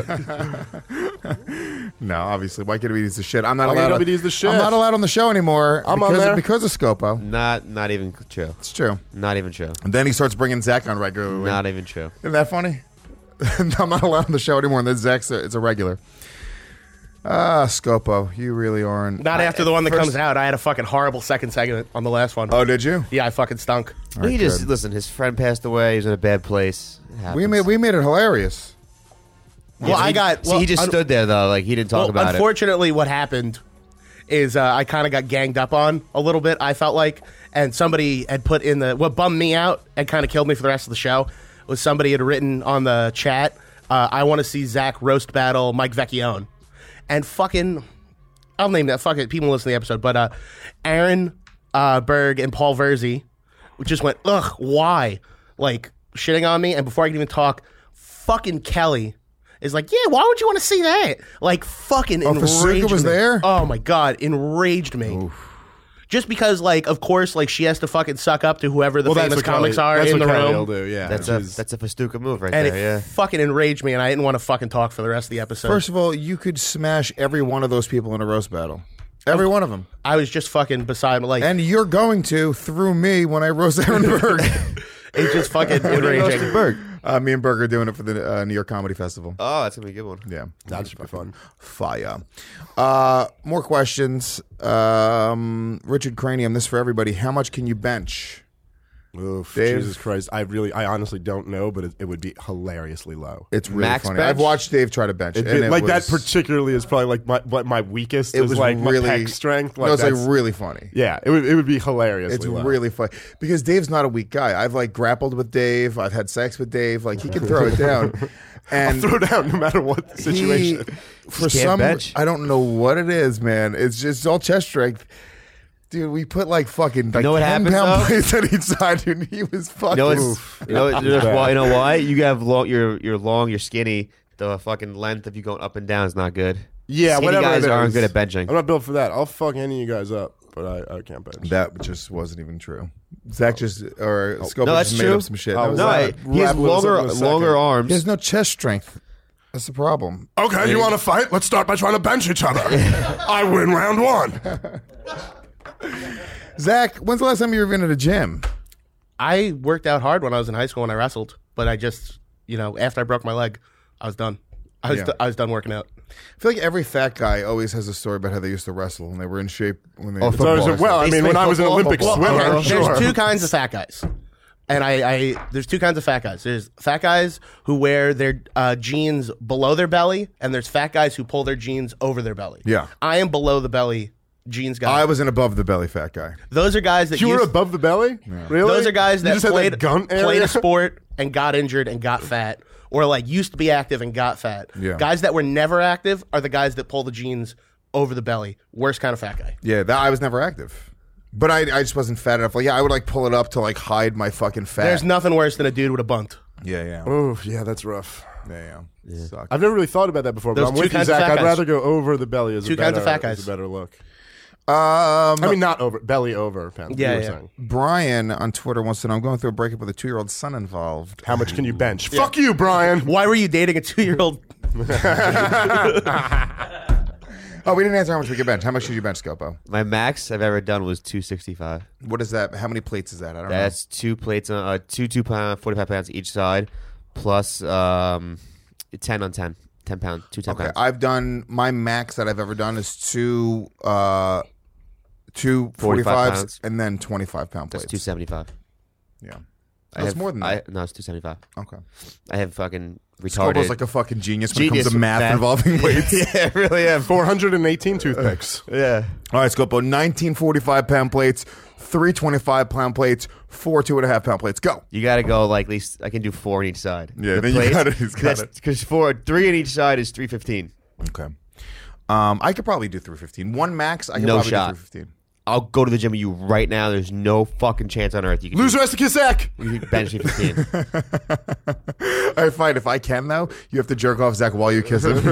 No, obviously, Y K W D is the shit. I'm not Y K allowed. W D is the shit. I'm not allowed on the show anymore. I'm on because, there. because of Scopo. Not not even true. It's true. Not even true. And then he starts bringing Zach on regularly. Not even true. Isn't that funny? I'm not allowed on the show anymore, and then Zach's a, it's a regular. Ah, Scopo, you really aren't. Not after the one that First- comes out. I had a fucking horrible second segment on the last one. Oh, did you? Yeah, I fucking stunk. All he right, just good. listen. His friend passed away. He's in a bad place. It happens. We made we made it hilarious. Well, I got. See, well, he just un- stood there though, like he didn't talk well, about it. Unfortunately, what happened is uh, I kind of got ganged up on a little bit. I felt like, and somebody had put in the what bummed me out and kind of killed me for the rest of the show was somebody had written on the chat, uh, "I want to see Zach roast battle Mike Vecchione," and fucking. I'll name that. Fuck it. People listen to the episode. But uh, Aaron uh, Berg and Paul Verzi just went, ugh, why? Like, shitting on me. And before I can even talk, fucking Kelly is like, yeah, why would you want to see that? Like, fucking Oh, enraged Fasuka was me. there? Oh, my God. Enraged me. Just because, like, of course, like, she has to fucking suck up to whoever the Well, that's famous what comics Kelly- are that's in what the Kelly room. will do, yeah. That's a She's- that's a Festuca move right And there. it Yeah. fucking enraged me, and I didn't want to fucking talk for the rest of the episode. First of all, you could smash every one of those people in a roast battle. Every one of them. I was just fucking beside like, And you're going to through me when I roast Aaron Berg. it's just fucking enraging. Berg. Uh, me and Berg are doing it for the uh, New York Comedy Festival. Oh, that's gonna be a good one. Yeah, That should be fun. fire. Uh, more questions. Um, Richard Cranium, this is for everybody. How much can you bench? Oof, Dave? Jesus Christ. I really, I honestly don't know, but it, it would be hilariously low. It's really Max funny. bench? I've watched Dave try to bench. It'd and be- it like was, that particularly is probably like my what my weakest It is was like really my pec strength. no, it's that's- like really funny. yeah, it would it would be hilariously It's low. really funny because Dave's not a weak guy. I've like grappled with Dave. I've had sex with Dave. Like he can throw it down. And I'll throw down no matter what the situation. He, for can't some, bench. I don't know what it is, man. It's just all chest strength. Dude, we put like fucking like know what ten happens, pound though? plates on each side, dude. And he was fucking. You know, it's, you know, you know why? You know why? You have long. You're you're long. You're skinny. The fucking length of you going up and down is not good. Yeah, Skinny whatever. guys it aren't is. good at benching. I'm not built for that. I'll fuck any of you guys up, but I, I can't bench. That just wasn't even true. Zach just or Scopo No, that's just made true. up some shit. Oh, That was No, not- I, that. he has Wrap Lewis up longer in a second. longer arms. he has no chest strength. That's the problem. Okay, you want to fight? Let's start by trying to bench each other. I win round one. Zach, when's the last time you were in at a gym? I worked out hard when I was in high school when I wrestled, but I just, you know, after I broke my leg, I was done. I was Yeah. d- I was done working out. I feel like every fat guy always has a story about how they used to wrestle when they were in shape. When they Oh, were So I was- footballers. well, I mean, when I was an Football, Olympic football. swimmer, Uh, sure. There's two kinds of fat guys, and I, I there's two kinds of fat guys. There's fat guys who wear their uh, jeans below their belly, and there's fat guys who pull their jeans over their belly. Yeah. I am below the belly jeans guy. I was an above the belly fat guy. Those are guys that You were used, above the belly? Really? Those are guys You that just had played that gun area? played a sport and got injured and got fat, or like used to be active and got fat. Yeah. Guys that were never active are the guys that pull the jeans over the belly. Worst kind of fat guy. Yeah, that I was never active, but I I just wasn't fat enough. Like yeah, I would like pull it up to like hide my fucking fat. There's nothing worse than a dude with a bunt. Yeah, yeah, Oh, yeah, that's rough. yeah, yeah. Sucks. I've never really thought about that before, Those but I'm two with you, kinds of Zach. fat I'd guys. rather go over the belly as Two a better, kinds of fat as guys. a better look. Um, I mean, not over, belly over. Pants, Yeah, you were yeah. saying. Brian on Twitter wants to know. I'm going through a breakup with a two year old son involved. How much can you bench? Fuck you, Brian. Why were you dating a two-year-old? Oh, we didn't answer how much we could bench. How much did you bench, Scopo? My max I've ever done was two sixty-five. What is that? How many plates is that? I don't That's two plates, uh, two two pound, forty-five pounds each side, plus um, ten on ten. ten pound, two ten Okay, pounds. I've done my max that I've ever done is two, uh, two forty-fives pounds. and then twenty-five pound That's plates. two seventy five. Yeah, I that's have, more than I, that. no, it's two seventy five. Okay, I have fucking retarded. Scobo's like a fucking genius when Genius it comes to with math, math. involving weights. Yeah, I really am. four hundred eighteen toothpicks. Yeah. All right, Scopo, nineteen forty-five pound plates, three twenty-five pound plates, four two and a half pound plates. Go. You got to go like at least I can do four on each side. Yeah, The then you plates, got it. He's got that's, it. Because four, three on each side is three fifteen. Okay. Um, I could probably do three fifteen. One max, I could No probably shot. do three fifteen. I'll go to the gym with you right now. There's no fucking chance on earth you can Lose do, the rest of Kisak. you can bench me fifteen. All right, fine. If I can, though, you have to jerk off Zach while you kiss him.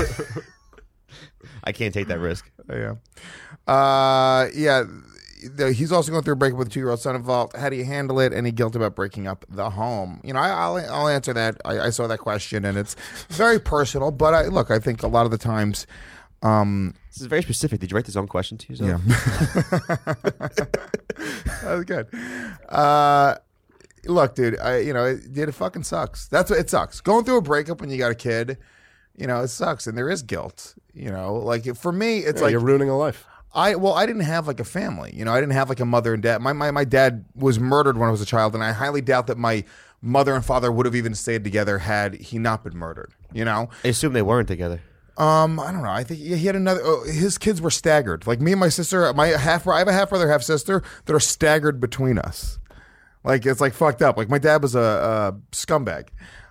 I can't take that risk. Yeah. Uh, yeah. The- He's also going through a breakup with a two-year-old son involved. How do you handle it? Any guilt about breaking up the home? You know, I, I'll I'll answer that. I, I saw that question, and it's very personal. But I, look, I think a lot of the times, um, This is very specific. Did you write this own question to yourself? yeah, that was good. Uh, look, dude, I you know, it, dude, it fucking sucks. That's what it sucks. Going through a breakup when you got a kid, you know, it sucks, and there is guilt. You know, like for me, it's Yeah, like you're ruining a life. I well, I didn't have like a family. You know, I didn't have like a mother and dad. My my my dad was murdered when I was a child, and I highly doubt that my mother and father would have even stayed together had he not been murdered. You know, I assume they weren't together. um, I don't know. I think he he had another. Oh, his kids were staggered. Like me and my sister, my half. I have a half brother, half sister that are staggered between us. Like it's like fucked up. Like my dad was a, a scumbag.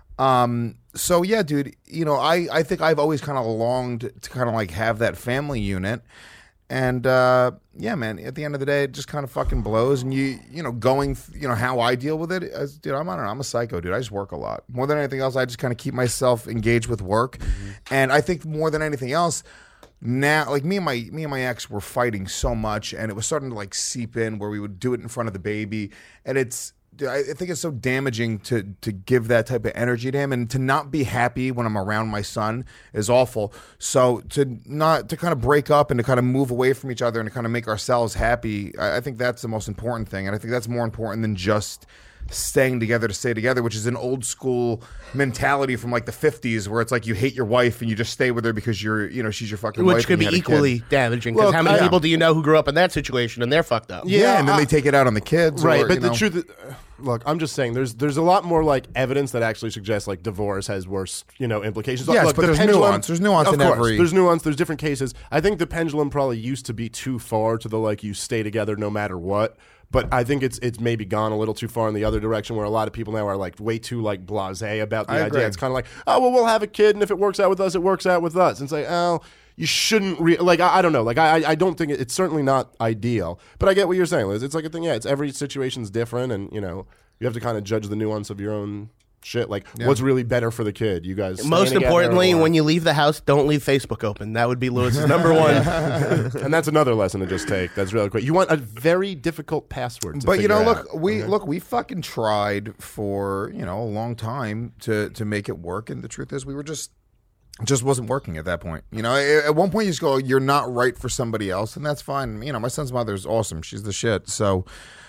Um. So yeah, dude. You know, I I think I've always kind of longed to kind of like have that family unit. And uh, yeah, man. At the end of the day, it just kind of fucking blows. And you, you know, going, you know, how I deal with it, as, dude. I'm I don't know. I'm a psycho, dude. I just work a lot. More than anything else, I just kind of keep myself engaged with work. Mm-hmm. And I think more than anything else, now, like me and my me and my ex were fighting so much, and it was starting to like seep in where we would do it in front of the baby, and it's. Dude, I think it's so damaging to to give that type of energy to him, and to not be happy when I'm around my son is awful. So to not to kind of break up and to kind of move away from each other and to kind of make ourselves happy, I, I think that's the most important thing, and I think that's more important than just staying together to stay together, which is an old school mentality from like the fifties, where it's like you hate your wife and you just stay with her because you're you know she's your fucking wife. Which could and be you had a kid. equally damaging. Because Look, how many I- people do you know who grew up in that situation and they're fucked up? Yeah, Yeah, and then I- they take it out on the kids, Right, or, but you the know. truth, is, uh, look, I'm just saying, there's there's a lot more like evidence that actually suggests like divorce has worse, you know, implications. Yes, look, but the there's pendulum- nuance. There's nuance of in course, every- There's nuance. There's different cases. I think the pendulum probably used to be too far to the like you stay together no matter what. But I think it's it's maybe gone a little too far in the other direction, where a lot of people now are like way too like blasé about the I idea. agree. It's kind of like, oh well, we'll have a kid, and if it works out with us, it works out with us. And it's like, oh, you shouldn't re- like I, I don't know, like I I don't think it, it's certainly not ideal. But I get what you're saying, Liz. It's like a thing. Yeah, it's every situation's different, and you know you have to kind of judge the nuance of your own shit. Like what's really better for the kid. You guys. Most staying together importantly, or- when you leave the house, don't leave Facebook open. That would be Lewis's number one. and that's another lesson to just take. That's really quick. You want a very difficult password. To But you know, figure look, out. we Okay. look, we fucking tried for you know a long time to to make it work, and the truth is, we were just it just wasn't working at that point. You know, at at one point you just go, you're not right for somebody else, and that's fine. You know, my son's mother is awesome; she's the shit. So,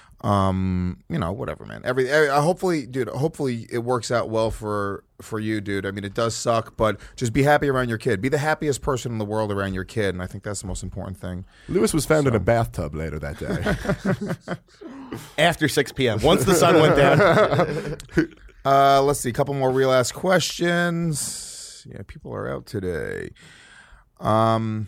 um, you know, whatever, man. Every, every uh, hopefully, dude, hopefully it works out well for for you, dude. I mean, it does suck, but just be happy around your kid. Be the happiest person in the world around your kid, and I think that's the most important thing. Lewis was found in a bathtub later that day. After six p.m. Once the sun went down. Uh, let's see, a couple more real ass questions. Yeah, people are out today. Um,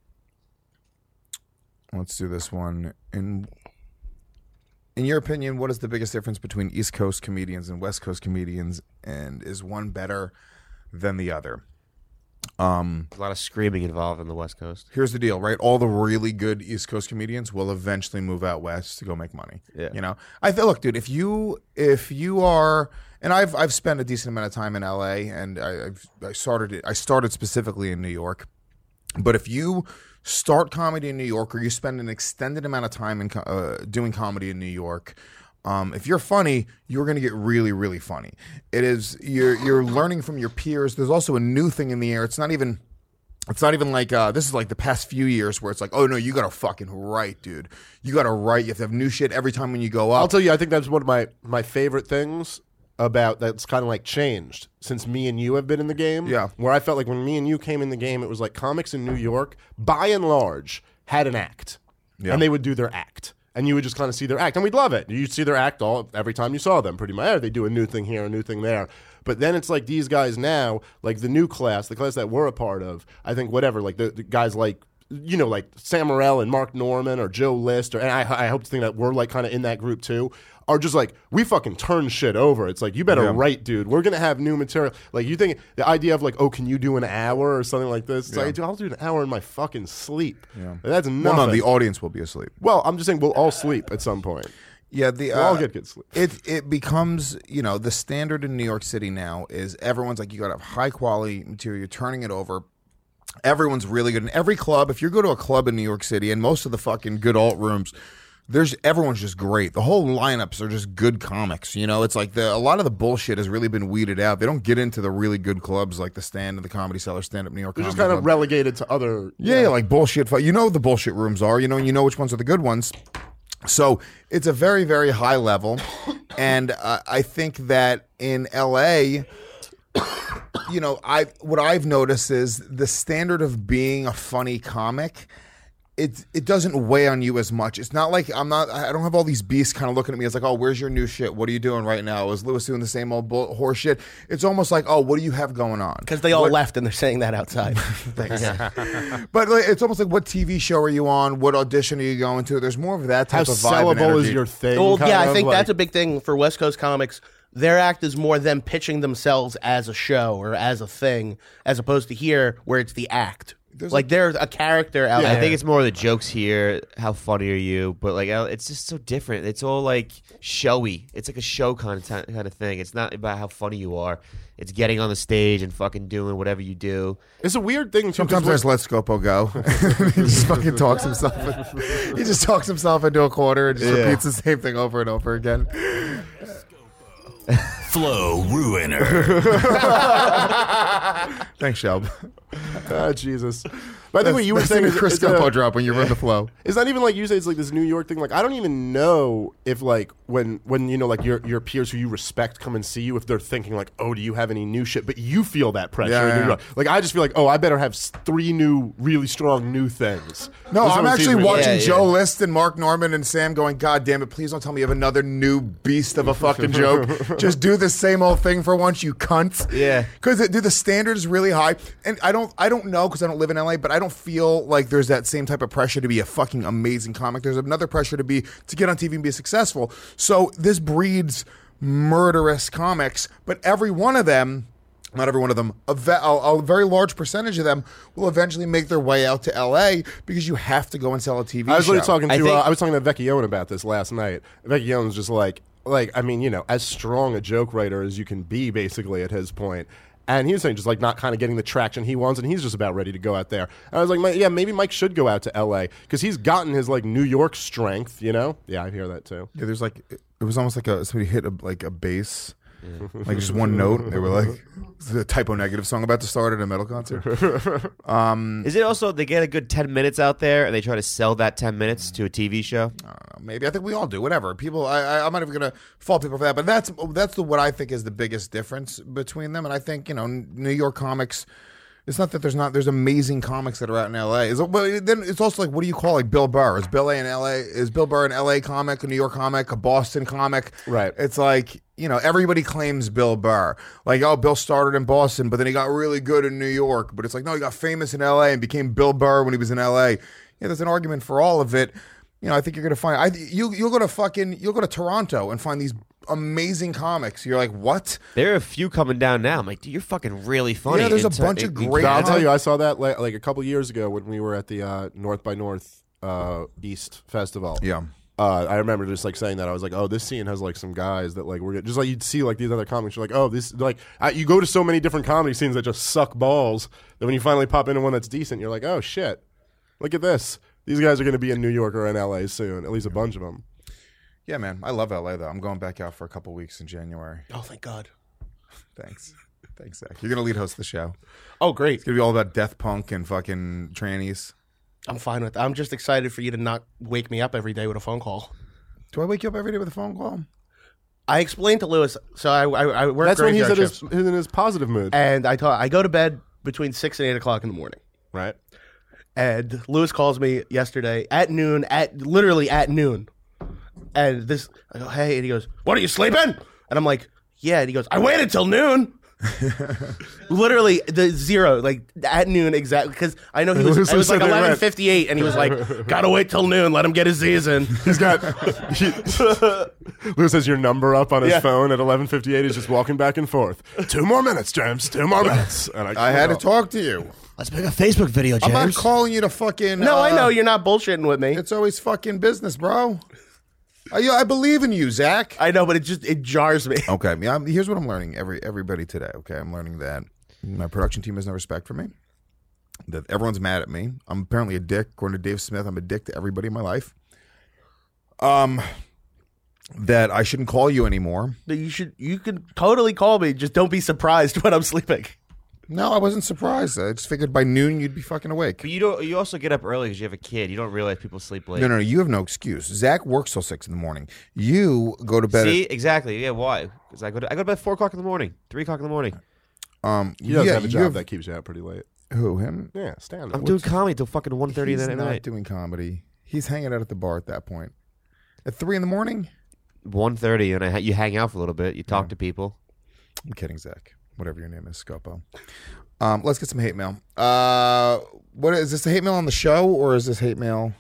let's do this one. In in your opinion, what is the biggest difference between East Coast comedians and West Coast comedians, and is one better than the other? Um, There's a lot of screaming involved on the West Coast. Here's the deal, right? All the really good East Coast comedians will eventually move out west to go make money. Yeah. You know, I feel, look, dude, if you if you are, and I've I've spent a decent amount of time in L A, and I I've, I started it, I started specifically in New York, but if you start comedy in New York, or you spend an extended amount of time in co- uh, doing comedy in New York, Um, if you're funny, you're going to get really, really funny. It is you're you're learning from your peers. There's also a new thing in the air. It's not even, it's not even like uh, this is like the past few years where it's like, oh no, you got to fucking write, dude. You got to write. You have to have new shit every time when you go up. I'll tell you, I think that's one of my my favorite things about that's kind of like changed since me and you have been in the game. Yeah. Where I felt like when me and you came in the game, it was like comics in New York, by and large, had an act. Yeah. And they would do their act. And you would just kind of see their act. And we'd love it. You'd see their act all every time you saw them, pretty much. They do a new thing here, a new thing there. But then it's like these guys now, like the new class, the class that we're a part of, I think whatever, like the, the guys like, you know, like Sam Morrell and Mark Norman or Joe List, or and I, I hope to think that we're like kind of in that group too, are just like, we fucking turn shit over. It's like, you better Yeah. write, dude. We're going to have new material. Like, you think the idea of like, oh, can you do an hour or something like this? It's Yeah. like, dude, I'll do an hour in my fucking sleep. Yeah. That's nothing. Well, no, the audience will be asleep. Well, I'm just saying we'll all sleep at some point. Yeah, the We'll all uh, get good sleep. It it becomes, you know, the standard in New York City now is everyone's like, you got to have high quality material. You're turning it over. Everyone's really good in every club. If you go to a club in New York City, and most of the fucking good alt rooms, there's everyone's just great. The whole lineups are just good comics. You know, it's like the a lot of the bullshit has really been weeded out. They don't get into the really good clubs like the Stand and the Comedy Cellar, Stand Up New York. They're just Comedy kind of Club. relegated to other. Yeah, like bullshit. fu- You know what the bullshit rooms are. You know, and you know which ones are the good ones. So it's a very, very high level, and uh, I think that in L A, you know, I what I've noticed is the standard of being a funny comic. It it doesn't weigh on you as much. It's not like I'm not. I don't have all these beasts kind of looking at me as like, oh, where's your new shit? What are you doing right now? Is Lewis doing the same old bull, horse shit? It's almost like, oh, what do you have going on? Because they all What- left and they're saying that outside. Thanks. But like, it's almost like, what T V show are you on? What audition are you going to? There's more of that type How of vibe and sellable is energy. your thing? Well, kind yeah, I of, think like- that's a big thing for West Coast comics. Their act is more them pitching themselves as a show or as a thing, as opposed to here where it's the act. There's like a- there's a character out I there. think it's more the jokes here. How funny are you? But like, uh, it's just so different. It's all like showy. It's like a show kind of t- kind of thing. It's not about how funny you are. It's getting on the stage and fucking doing whatever you do. It's a weird thing. Too, Sometimes I just let Scopo go. He just fucking talks himself. He just talks himself into a corner and just Yeah. repeats the same thing over and over again. Flow Ruiner. Thanks, Shelb. Oh, Jesus. But I think what you were That's saying the is Chris it's a- Scopo drop when you run the flow. It's not even like you say it's like this New York thing. Like, I don't even know if like when when you know like your your peers who you respect come and see you, if they're thinking like, oh, do you have any new shit? But you feel that pressure Yeah, in New yeah. York. Like, I just feel like, oh, I better have s- three new, really strong new things. No, This I'm one seems actually really- watching Yeah, Joe yeah. List and Mark Norman and Sam going, God damn it, please don't tell me you have another new beast of a fucking joke. Just do the same old thing for once, you cunts. Yeah. Because dude, the standard is really high. And I don't I don't know because I don't live in L A, but I don't feel like there's that same type of pressure to be a fucking amazing comic. There's another pressure to be to get on T V and be successful. So this breeds murderous comics, but every one of them not every one of them, a, ve- a, a very large percentage of them will eventually make their way out to L A because you have to go and sell a T V I was show. literally talking to I I, think- uh, I was talking to Vecchione about this last night. Vecchione's just like like I mean, you know, as strong a joke writer as you can be basically at his point. And he was saying just like not kind of getting the traction he wants, and he's just about ready to go out there. And I was like, "Mi- yeah, maybe Mike should go out to L A because he's gotten his like New York strength, you know? Yeah, I hear that too. Yeah, there's like it was almost like a somebody hit a, like a bass, like just one note. They were like, "This is a typo negative song about to start at a metal concert." Um, Is it also they get a good ten minutes out there and they try to sell that ten minutes to a T V show? I don't know, maybe I think we all do. Whatever, people. I, I I'm not even gonna fault people for that, but that's that's the, what I think is the biggest difference between them. And I think you know New York comics. It's not that there's not there's amazing comics that are out in L A. Is but then it's also like, what do you call like Bill Burr? Is Bill A in L A? Is Bill Burr an L A comic, a New York comic, a Boston comic? Right. It's like, you know, everybody claims Bill Burr. Like, oh, Bill started in Boston, but then he got really good in New York. But it's like, no, he got famous in L A and became Bill Burr when he was in L A. Yeah, there's an argument for all of it. You know, I think you're gonna find. I you you'll go to fucking you'll go to Toronto and find these amazing comics. You're like, what? There are a few coming down now. I'm like, dude, you're fucking really funny. Yeah, there's a And bunch it- of it- great- No, I'll Yeah. tell you, I saw that like, like a couple years ago when we were at the uh, North by North uh, East Festival. Yeah. Uh, I remember just like saying that. I was like, "Oh, this scene has like some guys that like we're just like you'd see like these other comics. You're like, oh, this like I, you go to so many different comedy scenes that just suck balls that when you finally pop into one that's decent, you're like, oh shit, look at this. These guys are going to be in New York or in L A soon. At least a bunch of them. Yeah, man. I love L A though. I'm going back out for a couple weeks in January. Oh, thank God. Thanks. Thanks, Zach. You're gonna lead host the show. Oh, great. It's gonna be all about death punk and fucking trannies. I'm fine with that. I'm just excited for you to not wake me up every day with a phone call. Do I wake you up every day with a phone call? I explained to Lewis. So I, I, I work. That's when he's graveyard at his, shifts. in his positive mood. And I taught, I go to bed between six and eight o'clock in the morning. Right. And Lewis calls me yesterday at noon, at literally at noon. And this, I go, hey, and he goes, what are you sleeping? And I'm like, yeah. And he goes, I waited till noon. Literally the zero, like at noon exactly, because I know he was. It was like eleven fifty-eight, and he was like, "Gotta wait till noon. Let him get his Z's in." He's got. He, Lewis has your number up on his Yeah. phone at eleven fifty-eight. He's just walking back and forth. Two more minutes, James. Two more minutes. And I, I had to talk to you. Let's make a Facebook video, James. I'm not calling you to fucking. No, uh, I know you're not bullshitting with me. It's always fucking business, bro. I, I believe in you, Zach. I know, but it just it jars me. Okay, yeah, I'm, here's what I'm learning. Every everybody today. Okay, I'm learning that my production team has no respect for me. That everyone's mad at me. I'm apparently a dick. According to Dave Smith, I'm a dick to everybody in my life. Um, that I shouldn't call you anymore. That you should. You could totally call me. Just don't be surprised when I'm sleeping. No, I wasn't surprised. I just figured by noon you'd be fucking awake. But you don't. You also get up early because you have a kid. You don't realize people sleep late. No, no, no, you have no excuse. Zach works till six in the morning. You go to bed. See, at, exactly. Yeah, why? Because I go to I go to bed at four o'clock in the morning, three o'clock in the morning. Um, He does yeah, have a you job have- that keeps you out pretty late. Who, him? Yeah, stand up. I'm doing comedy till fucking one thirty He's at not night. doing comedy. He's hanging out at the bar at that point. At three in the morning. One thirty, and I ha- you hang out for a little bit. You talk Yeah. to people. I'm kidding, Zach. Whatever your name is, Scopo. Um, let's get some hate mail. Uh, what is this? A hate mail on the show, or is this hate mail?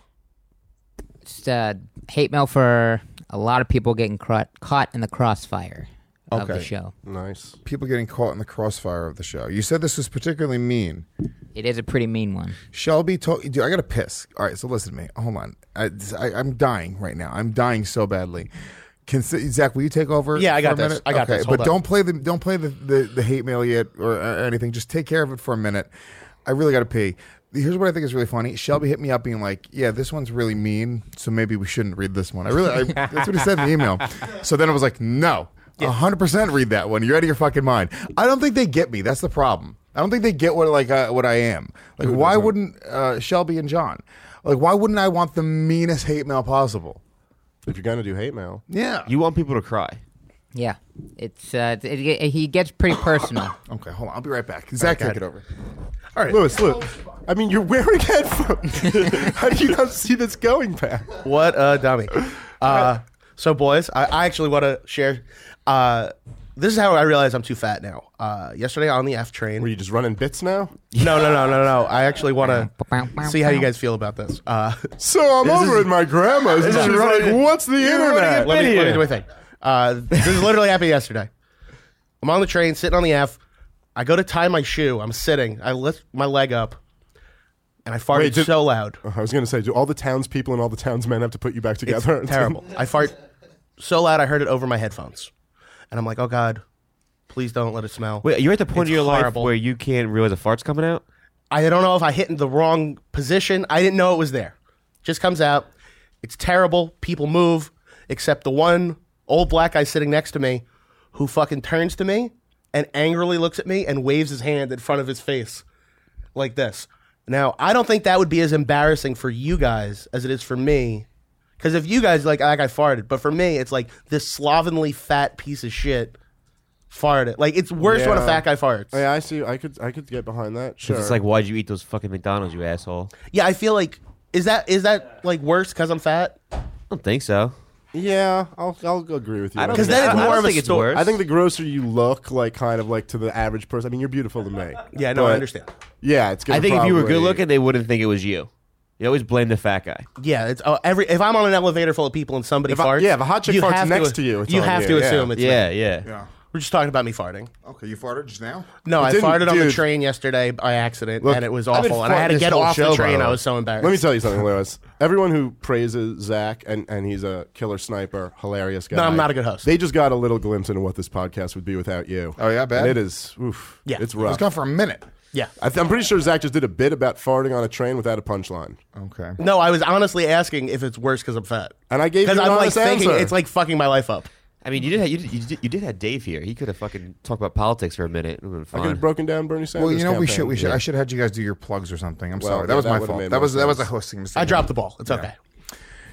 It's uh, hate mail for a lot of people getting caught caught in the crossfire of the Okay. show. Nice. People getting caught in the crossfire of the show. You said this was particularly mean. It is a pretty mean one. Shelby told dude, I gotta piss. All right, so listen to me. Hold on. I, I, I'm dying right now. I'm dying so badly. Can Zach, will you take over? Yeah, I got for a this. minute? I got okay, this. Hold but on. don't play the don't play the, the, the hate mail yet or, or anything. Just take care of it for a minute. I really gotta pee. Here's what I think is really funny. Shelby hit me up being like, "Yeah, this one's really mean, so maybe we shouldn't read this one." I really, I, that's what he said in the email. So then I was like, "No, one hundred percent read that one. You're out of your fucking mind." I don't think they get me. That's the problem. I don't think they get what like uh, what I am. Like, Who why doesn't? wouldn't uh, Shelby and John? Like, why wouldn't I want the meanest hate mail possible? If you're gonna do hate mail, Yeah. You want people to cry. Yeah, it's uh, it, it, he gets pretty personal. Okay, hold on. I'll be right back. Zach, take it over. all right, Lewis. Look, I mean, you're wearing headphones. How do you not see this going, Pat? What a dummy. Uh, so, boys, I, I actually want to share. Uh, this is how I realize I'm too fat now. Uh, yesterday on the F train. Were you just running bits now? No, no, no, no, no. I actually want to see how you guys feel about this. Uh, So I'm This over is- at my grandma's, and this she's is like, running- "What's the internet?" let, me, let me do my thing. Uh, this is literally happened yesterday. I'm on the train, sitting on the F. I go to tie my shoe. I'm sitting. I lift my leg up, and I farted Wait, did- so loud. I was gonna say, do all the townspeople and all the townsmen have to put you back It's together? terrible. I fart so loud I heard it over my headphones. And I'm like, oh, God, please don't let it smell. Wait, you're at the point It's of your horrible. life where you can't realize a fart's coming out? I don't know if I hit in the wrong position. I didn't know it was there. Just comes out. It's terrible. People move, except the one old black guy sitting next to me who fucking turns to me and angrily looks at me and waves his hand in front of his face like this. Now, I don't think that would be as embarrassing for you guys as it is for me. Because if you guys, like, like I farted, but for me, it's like this slovenly fat piece of shit farted. Like, it's worse when a Yeah. fat guy farts. Yeah, I see. I could, I could get behind that. Sure. Because it's like, why'd you eat those fucking McDonald's, you asshole? Yeah, I feel like, is that is that like worse because I'm fat? I don't think so. Yeah, I'll, I'll agree with you. I don't Because think- then it's I- I more don't of a think it's sto- worse. I think the grosser you look, like kind of like to the average person. I mean, you're beautiful to me. Yeah, no, I But, understand. Yeah, it's. Gonna I think if you were probably- good looking, they wouldn't think it was you. You always blame the fat guy. Yeah, it's uh, every if I'm on an elevator full of people and somebody If I- farts. yeah, if a hot chick you farts have next to, to you, it's you on have you, to yeah. assume it's Yeah, me. yeah. Yeah. We're just talking about me farting. Okay, you farted just now? No, It I didn't- farted on the dude. train yesterday by accident, Look, and it was I've been awful. And I had to farting get this whole off show, the by train. the I way. was so embarrassed. Let me tell you something, Lewis. Everyone who praises Zach and, and he's a killer sniper, hilarious guy. No, I'm not a good host. They just got a little glimpse into what this podcast would be without you. Oh, yeah, bad? And it is. Oof. Yeah. it's I was rough. gone for a minute. Yeah. I th- I'm pretty sure Zach just did a bit about farting on a train without a punchline. Okay. No, I was honestly asking if it's worse because I'm fat. And I gave you Because an I'm like honest thinking answer. it's like fucking my life up. I mean, you did, have, you, did, you, did, you did have Dave here. He could have fucking talked about politics for a minute. It would have I been could have fine. broken down Bernie Sanders. Well, you know, we campaign. should. We should. Yeah. I should have had you guys do your plugs or something. I'm Well, sorry. That yeah, was that my would've fault. made That more was that was a sense. hosting mistake. I dropped the ball. It's Yeah. okay.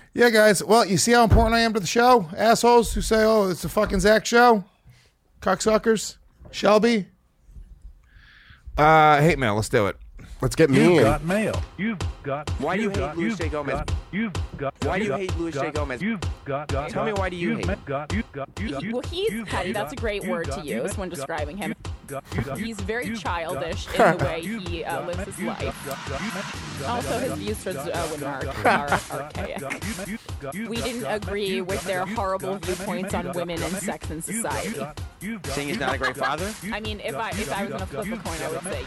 Yeah, guys. Well, you see how important I am to the show? Assholes who say, oh, it's a fucking Zach show? Cocksuckers? Shelby? Uh, hate mail. Let's do it. Let's get You've mean. got mail. You've got. Why do you you've hate got, Luis you've J. Gomez? Got, you've got. Why do you got, hate Luis J. got, Gomez? You've got. got Tell me why do you you've hate? Got, you've got, you've got, Well, he's you've petty. got, That's a great you've word got, to you've use got, when describing him. got, you've got, He's very you've childish got, in the way you've he uh, got, lives his you've life. got, you've got, Also, his views towards uh, women are, are archaic. We didn't agree with their horrible viewpoints on women and sex in society. Saying he's not a great father? I mean, if I if I was going to flip a coin, I would say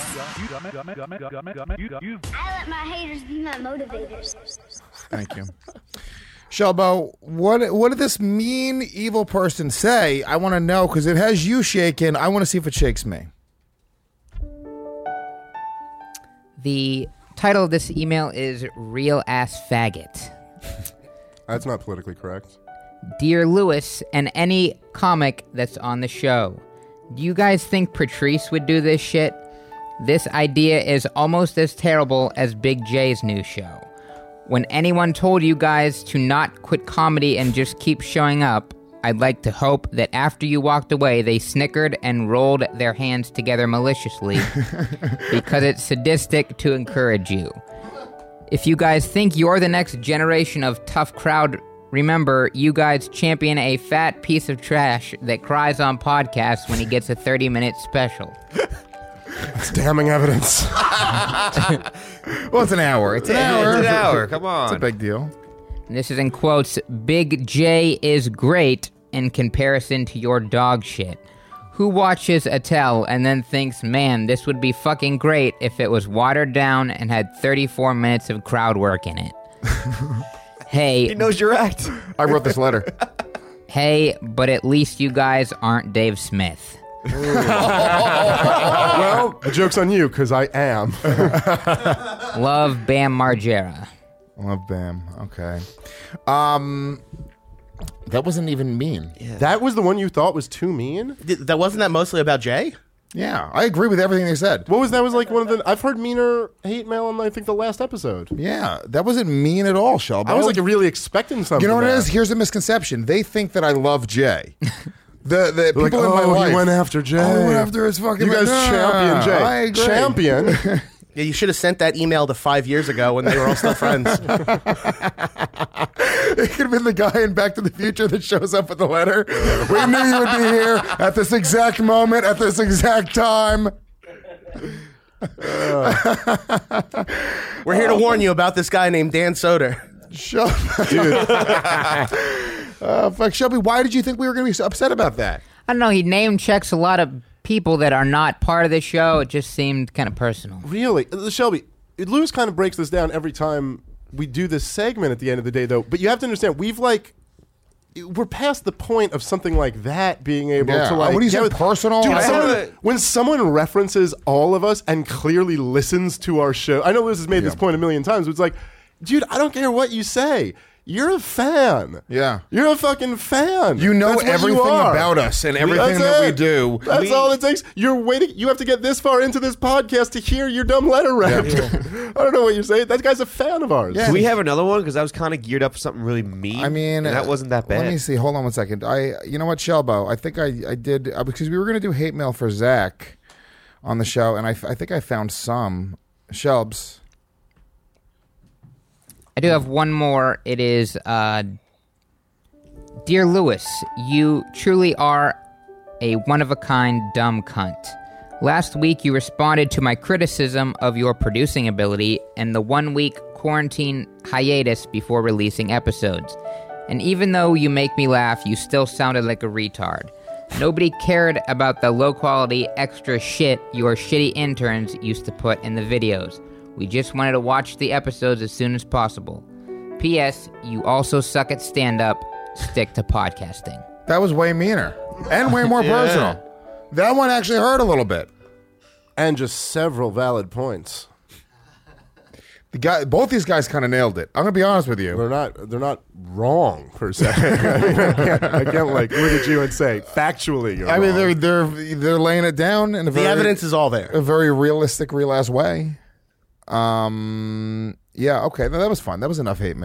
yes. I let my haters be my motivators. Thank you. Shelbo, what what did this mean, evil person say? I want to know because it has you shaking. I want to see if it shakes me. The title of this email is Real Ass Faggot. That's not politically correct. Dear Lewis and any comic that's on the show, do you guys think Patrice would do this shit? This idea is almost as terrible as Big J's new show. When anyone told you guys to not quit comedy and just keep showing up, I'd like to hope that after you walked away, they snickered and rolled their hands together maliciously because it's sadistic to encourage you. If you guys think you're the next generation of tough crowd, remember, you guys champion a fat piece of trash that cries on podcasts when he gets a thirty-minute special. It's damning evidence. Well, it's an hour. It's an hour. It's an hour. Come on. It's a big deal. And this is in quotes, Big J is great in comparison to your dog shit. Who watches Attell and then thinks, man, this would be fucking great if it was watered down and had thirty-four minutes of crowd work in it. Hey. He knows your act. I wrote this letter. Hey, but at least you guys aren't Dave Smith. Well, the joke's on you, because I am. Love, Bam Margera. Love Bam. Okay. Um, that wasn't even mean. Yeah. That was the one you thought was too mean? Th- that wasn't that mostly about Jay? Yeah, I agree with everything they said. What was that? Was like one of the. I've heard meaner hate mail on, I think, the last episode. Yeah, that wasn't mean at all, Shelby. I was like really expecting something. You know what there. it is? Here's a misconception. They think that I love Jay. The the people like, in my oh, life he went after Jay. Oh, he went after his fucking. You guys nah, champion Jay. I agree. Champion. Yeah, you should have sent that email to five years ago when they were all still friends. It could have been the guy in Back to the Future that shows up with the letter. We knew you would be here at this exact moment, at this exact time. We're here to warn you about this guy named Dan Soder. Shut up. Dude. uh, fuck, Shelby, why did you think we were going to be so upset about that? I don't know, he name checks a lot of people that are not part of the show. It just seemed kind of personal. Really? Uh, Shelby, Lewis kind of breaks this down every time we do this segment at the end of the day, though. But you have to understand, we've like, we're past the point of something like that being able Yeah. to like. What do you say, with- personal? Dude, I someone- have a- when someone references all of us and clearly listens to our show, I know Lewis has made this Yeah. point a million times, but it's like, dude, I don't care what you say. You're a fan. Yeah. You're a fucking fan. You know That's what everything you are. about us and everything That's that we it. do. That's We- all it takes. You're waiting. You have to get this far into this podcast to hear your dumb letter read. I don't know what you're saying. That guy's a fan of ours. Do we have another one? Because I was kind of geared up for something really mean. I mean, and that wasn't that bad. Let me see. Hold on one second. I, you know what, Shelbo? I think I, I did uh, because we were going to do hate mail for Zach on the show, and I, I think I found some Shelbs. I do have one more. It is, uh, Dear Lewis, you truly are a one-of-a-kind dumb cunt. Last week, you responded to my criticism of your producing ability and the one-week quarantine hiatus before releasing episodes. And even though you make me laugh, you still sounded like a retard. Nobody cared about the low-quality extra shit your shitty interns used to put in the videos. We just wanted to watch the episodes as soon as possible. P S. You also suck at stand-up. Stick to podcasting. That was way meaner and way more Yeah. personal. That one actually hurt a little bit. And just several valid points. The guy, both these guys kind of nailed it. I'm gonna be honest with you. They're not. They're not wrong per se. I, mean, I, can't, I can't like look at you and say factually. You're I mean, wrong. they're they're they're laying it down in a The very, evidence is all there. a very realistic, real ass way. Um. Yeah. Okay. That was fun. That was enough hate mail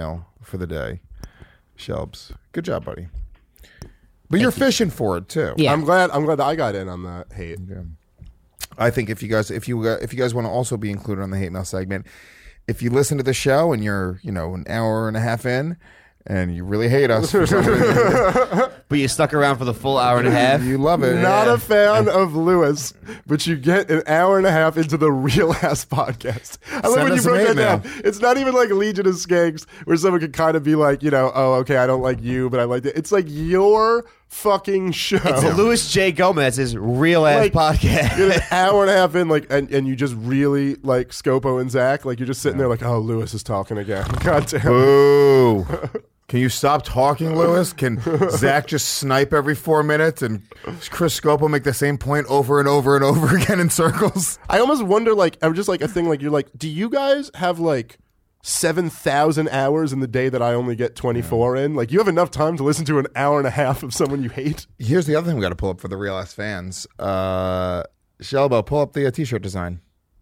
for the day. Shelbs, good job, buddy. But you're fishing for it too. Yeah. I'm glad. I'm glad that I got in on the hate. Yeah. I think if you guys, if you uh, if you guys want to also be included on the hate mail segment, if you listen to the show and you're you know an hour and a half in, and you really hate us, for some reason, but you stuck around for the full hour and a half. You love it. Not yeah. a fan of Lewis, but you get an hour and a half into the real ass podcast. I love Send when you us some broke that hate mail. down. It's not even like Legion of Skanks, where someone could kind of be like, you know, oh, okay, I don't like you, but I like it. It's like your fucking show. It's Louis J. Gomez's real ass Like, podcast. You're an hour and a half in, like, and, and you just really like Scopo and Zach. Like, you're just sitting there, like, oh, Lewis is talking again. God damn. Boo. Can you stop talking, Lewis? Can Zach just snipe every four minutes and Chris Scopo make the same point over and over and over again in circles? I almost wonder, like, I'm just like a thing, like, you're like, do you guys have like seven thousand hours in the day that I only get twenty-four in? Like, you have enough time to listen to an hour and a half of someone you hate? Here's the other thing we got to pull up for the real ass fans. Uh, Shelbo, pull up the uh, t-shirt design.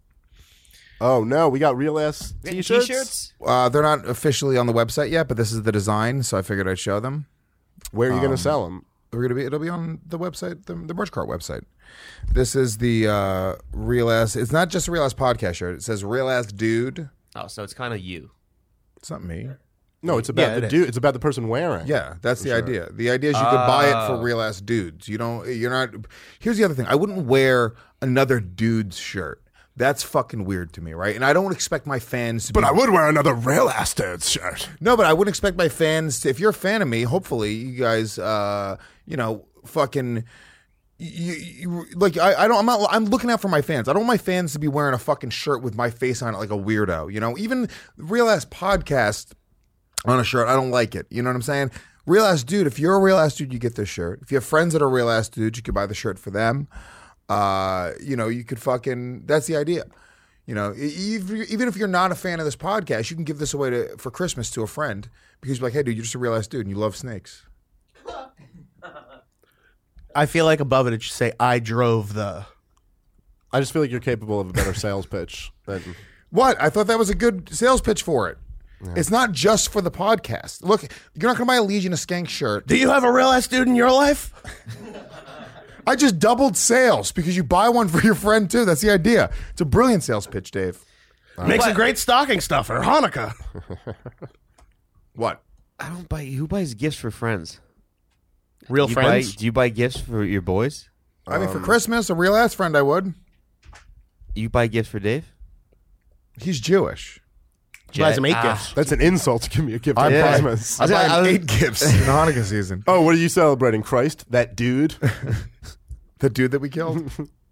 Oh, no, we got real ass t-shirts? T-shirts? Uh, they're not officially on the website yet, but this is the design, so I figured I'd show them. Where are you Um, going to sell them? We're gonna be. It'll be on the website, the, the Merch Cart website. This is the uh, real ass. It's not just a real ass podcast shirt. It says real ass dude. Oh, so it's kind of you. It's not me. No, it's about Yeah, the it dude. It's about the person wearing. Yeah, that's For the sure. idea. The idea is you could buy it for Oh. real ass dudes. You don't. You're not. Here's the other thing. I wouldn't wear another dude's shirt. That's fucking weird to me, right? And I don't expect my fans to. But be, I would wear another real ass dude's shirt. No, but I wouldn't expect my fans to. If you're a fan of me, hopefully you guys, uh, you know, fucking. You, you, like I, I don't. I'm not. I'm looking out for my fans. I don't want my fans to be wearing a fucking shirt with my face on it like a weirdo. You know, even real ass podcast on a shirt, I don't like it. You know what I'm saying? Real ass dude. If you're a real ass dude, you get this shirt. If you have friends that are real ass dudes, you could buy the shirt for them. Uh, you know, you could fucking. That's the idea. You know, e- e- even if you're not a fan of this podcast, you can give this away to for Christmas to a friend because you're like, hey, dude, you're just a real ass dude and you love snakes. I feel like above it, it should say, I drove the. I just feel like you're capable of a better sales pitch than. What? I thought that was a good sales pitch for it. Yeah. It's not just for the podcast. Look, you're not going to buy a Legion of Skank shirt. Do you have a real ass dude in your life? I just doubled sales because you buy one for your friend too. That's the idea. It's a brilliant sales pitch, Dave. Uh, Makes a great stocking stuffer. Hanukkah. What? I don't buy. Who buys gifts for friends? Real do friends? Buy, do you buy gifts for your boys? I mean, Um, for Christmas, a real ass friend, I would. You buy gifts for Dave? He's Jewish. He buys him eight Ah. gifts. That's an insult to give me a gift I on buy, Christmas. I buy I him was- eight gifts in Hanukkah season. Oh, what are you celebrating? Christ? That dude? The dude that we killed.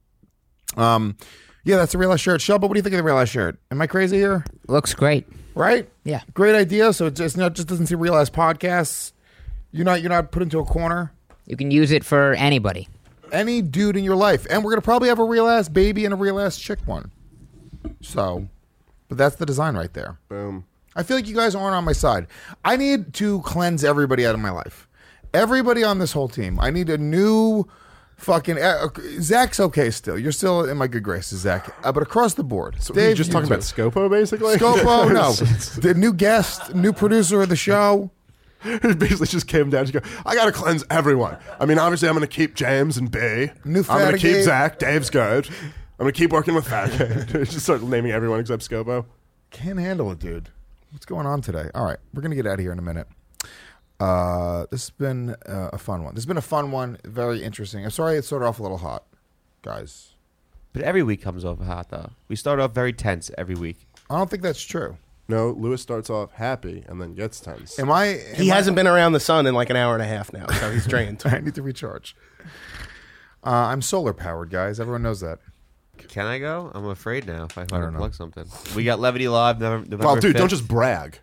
um, yeah, that's a real ass shirt. Shelba, what do you think of the real ass shirt? Am I crazy here? Looks great. Right? Yeah. Great idea. So it just not just doesn't see real ass podcasts. You're not you're not put into a corner. You can use it for anybody. Any dude in your life, and we're gonna probably have a real ass baby and a real ass chick one. So, but that's the design right there. Boom. I feel like you guys aren't on my side. I need to cleanse everybody out of my life. Everybody on this whole team. I need a new fucking. Uh, Zach's okay still. You're still in my good graces, Zach. Uh, but across the board, So Dave, you're just you talking too. about Scopo, basically? Scopo, no. The new guest, new producer of the show. He basically just came down to go, I got to cleanse everyone. I mean, obviously, I'm going to keep James and B. New I'm going to keep Fatigate. Zach. Dave's good. I'm going to keep working with Fatigate. Just start naming everyone except Scopo. Can't handle it, dude. What's going on today? All right, we're going to get out of here in a minute. Uh, this has been uh, a fun one. This has been a fun one. Very interesting. I'm sorry it started off a little hot, guys. But every week comes off hot, though. We start off very tense every week. I don't think that's true. No, Lewis starts off happy and then gets tense. Am I? He am hasn't I, been around the sun in like an hour and a half now, so he's drained. I need to recharge. Uh, I'm solar powered, guys. Everyone knows that. Can I go? I'm afraid now if I, I don't know. plug something. We got Levity Live November, November Well, dude, don't fifth. just brag.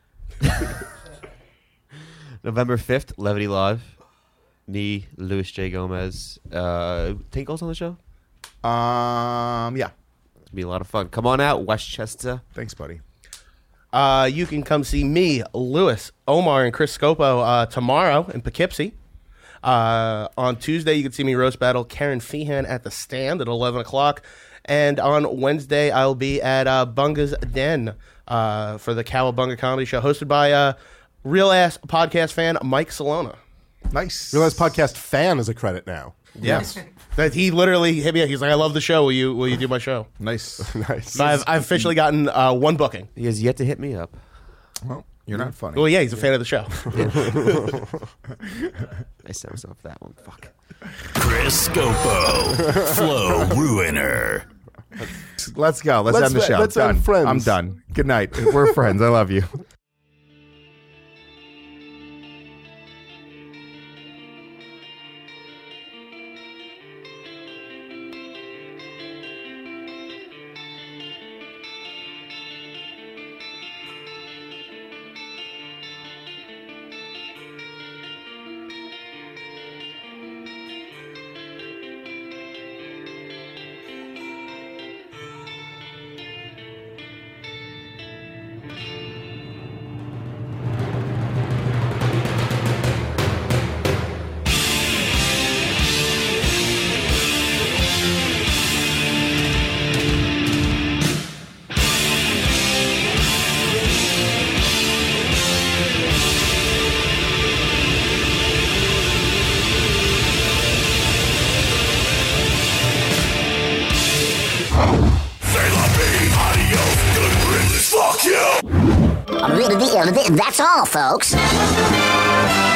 November fifth, Levity Live. Me, Louis J. Gomez. Uh, Tinkle's on the show? Um, yeah. It'll be a lot of fun. Come on out, Westchester. Thanks, buddy. Uh, you can come see me, Lewis, Omar, and Chris Scopo uh, tomorrow in Poughkeepsie. Uh, on Tuesday, you can see me roast battle Karen Feehan at the Stand at eleven o'clock. And on Wednesday, I'll be at uh, Bunga's Den uh, for the Cowabunga Comedy Show, hosted by uh, Real Ass Podcast fan Mike Solona. Nice. Real Ass Podcast fan is a credit now. Yes. That he literally hit me up. He's like, I love the show. Will you will you do my show? Nice. Nice. So I've, I've officially gotten uh, one booking. He has yet to hit me up. Well, you're not funny. Well, yeah, he's a fan of the show. I set myself that one. Fuck. Chris Scopo, Flow Ruiner. Let's go. Let's, Let's end the fa- show. let's done. end friends. I'm done. Good night. We're friends. I love you. That's all, folks.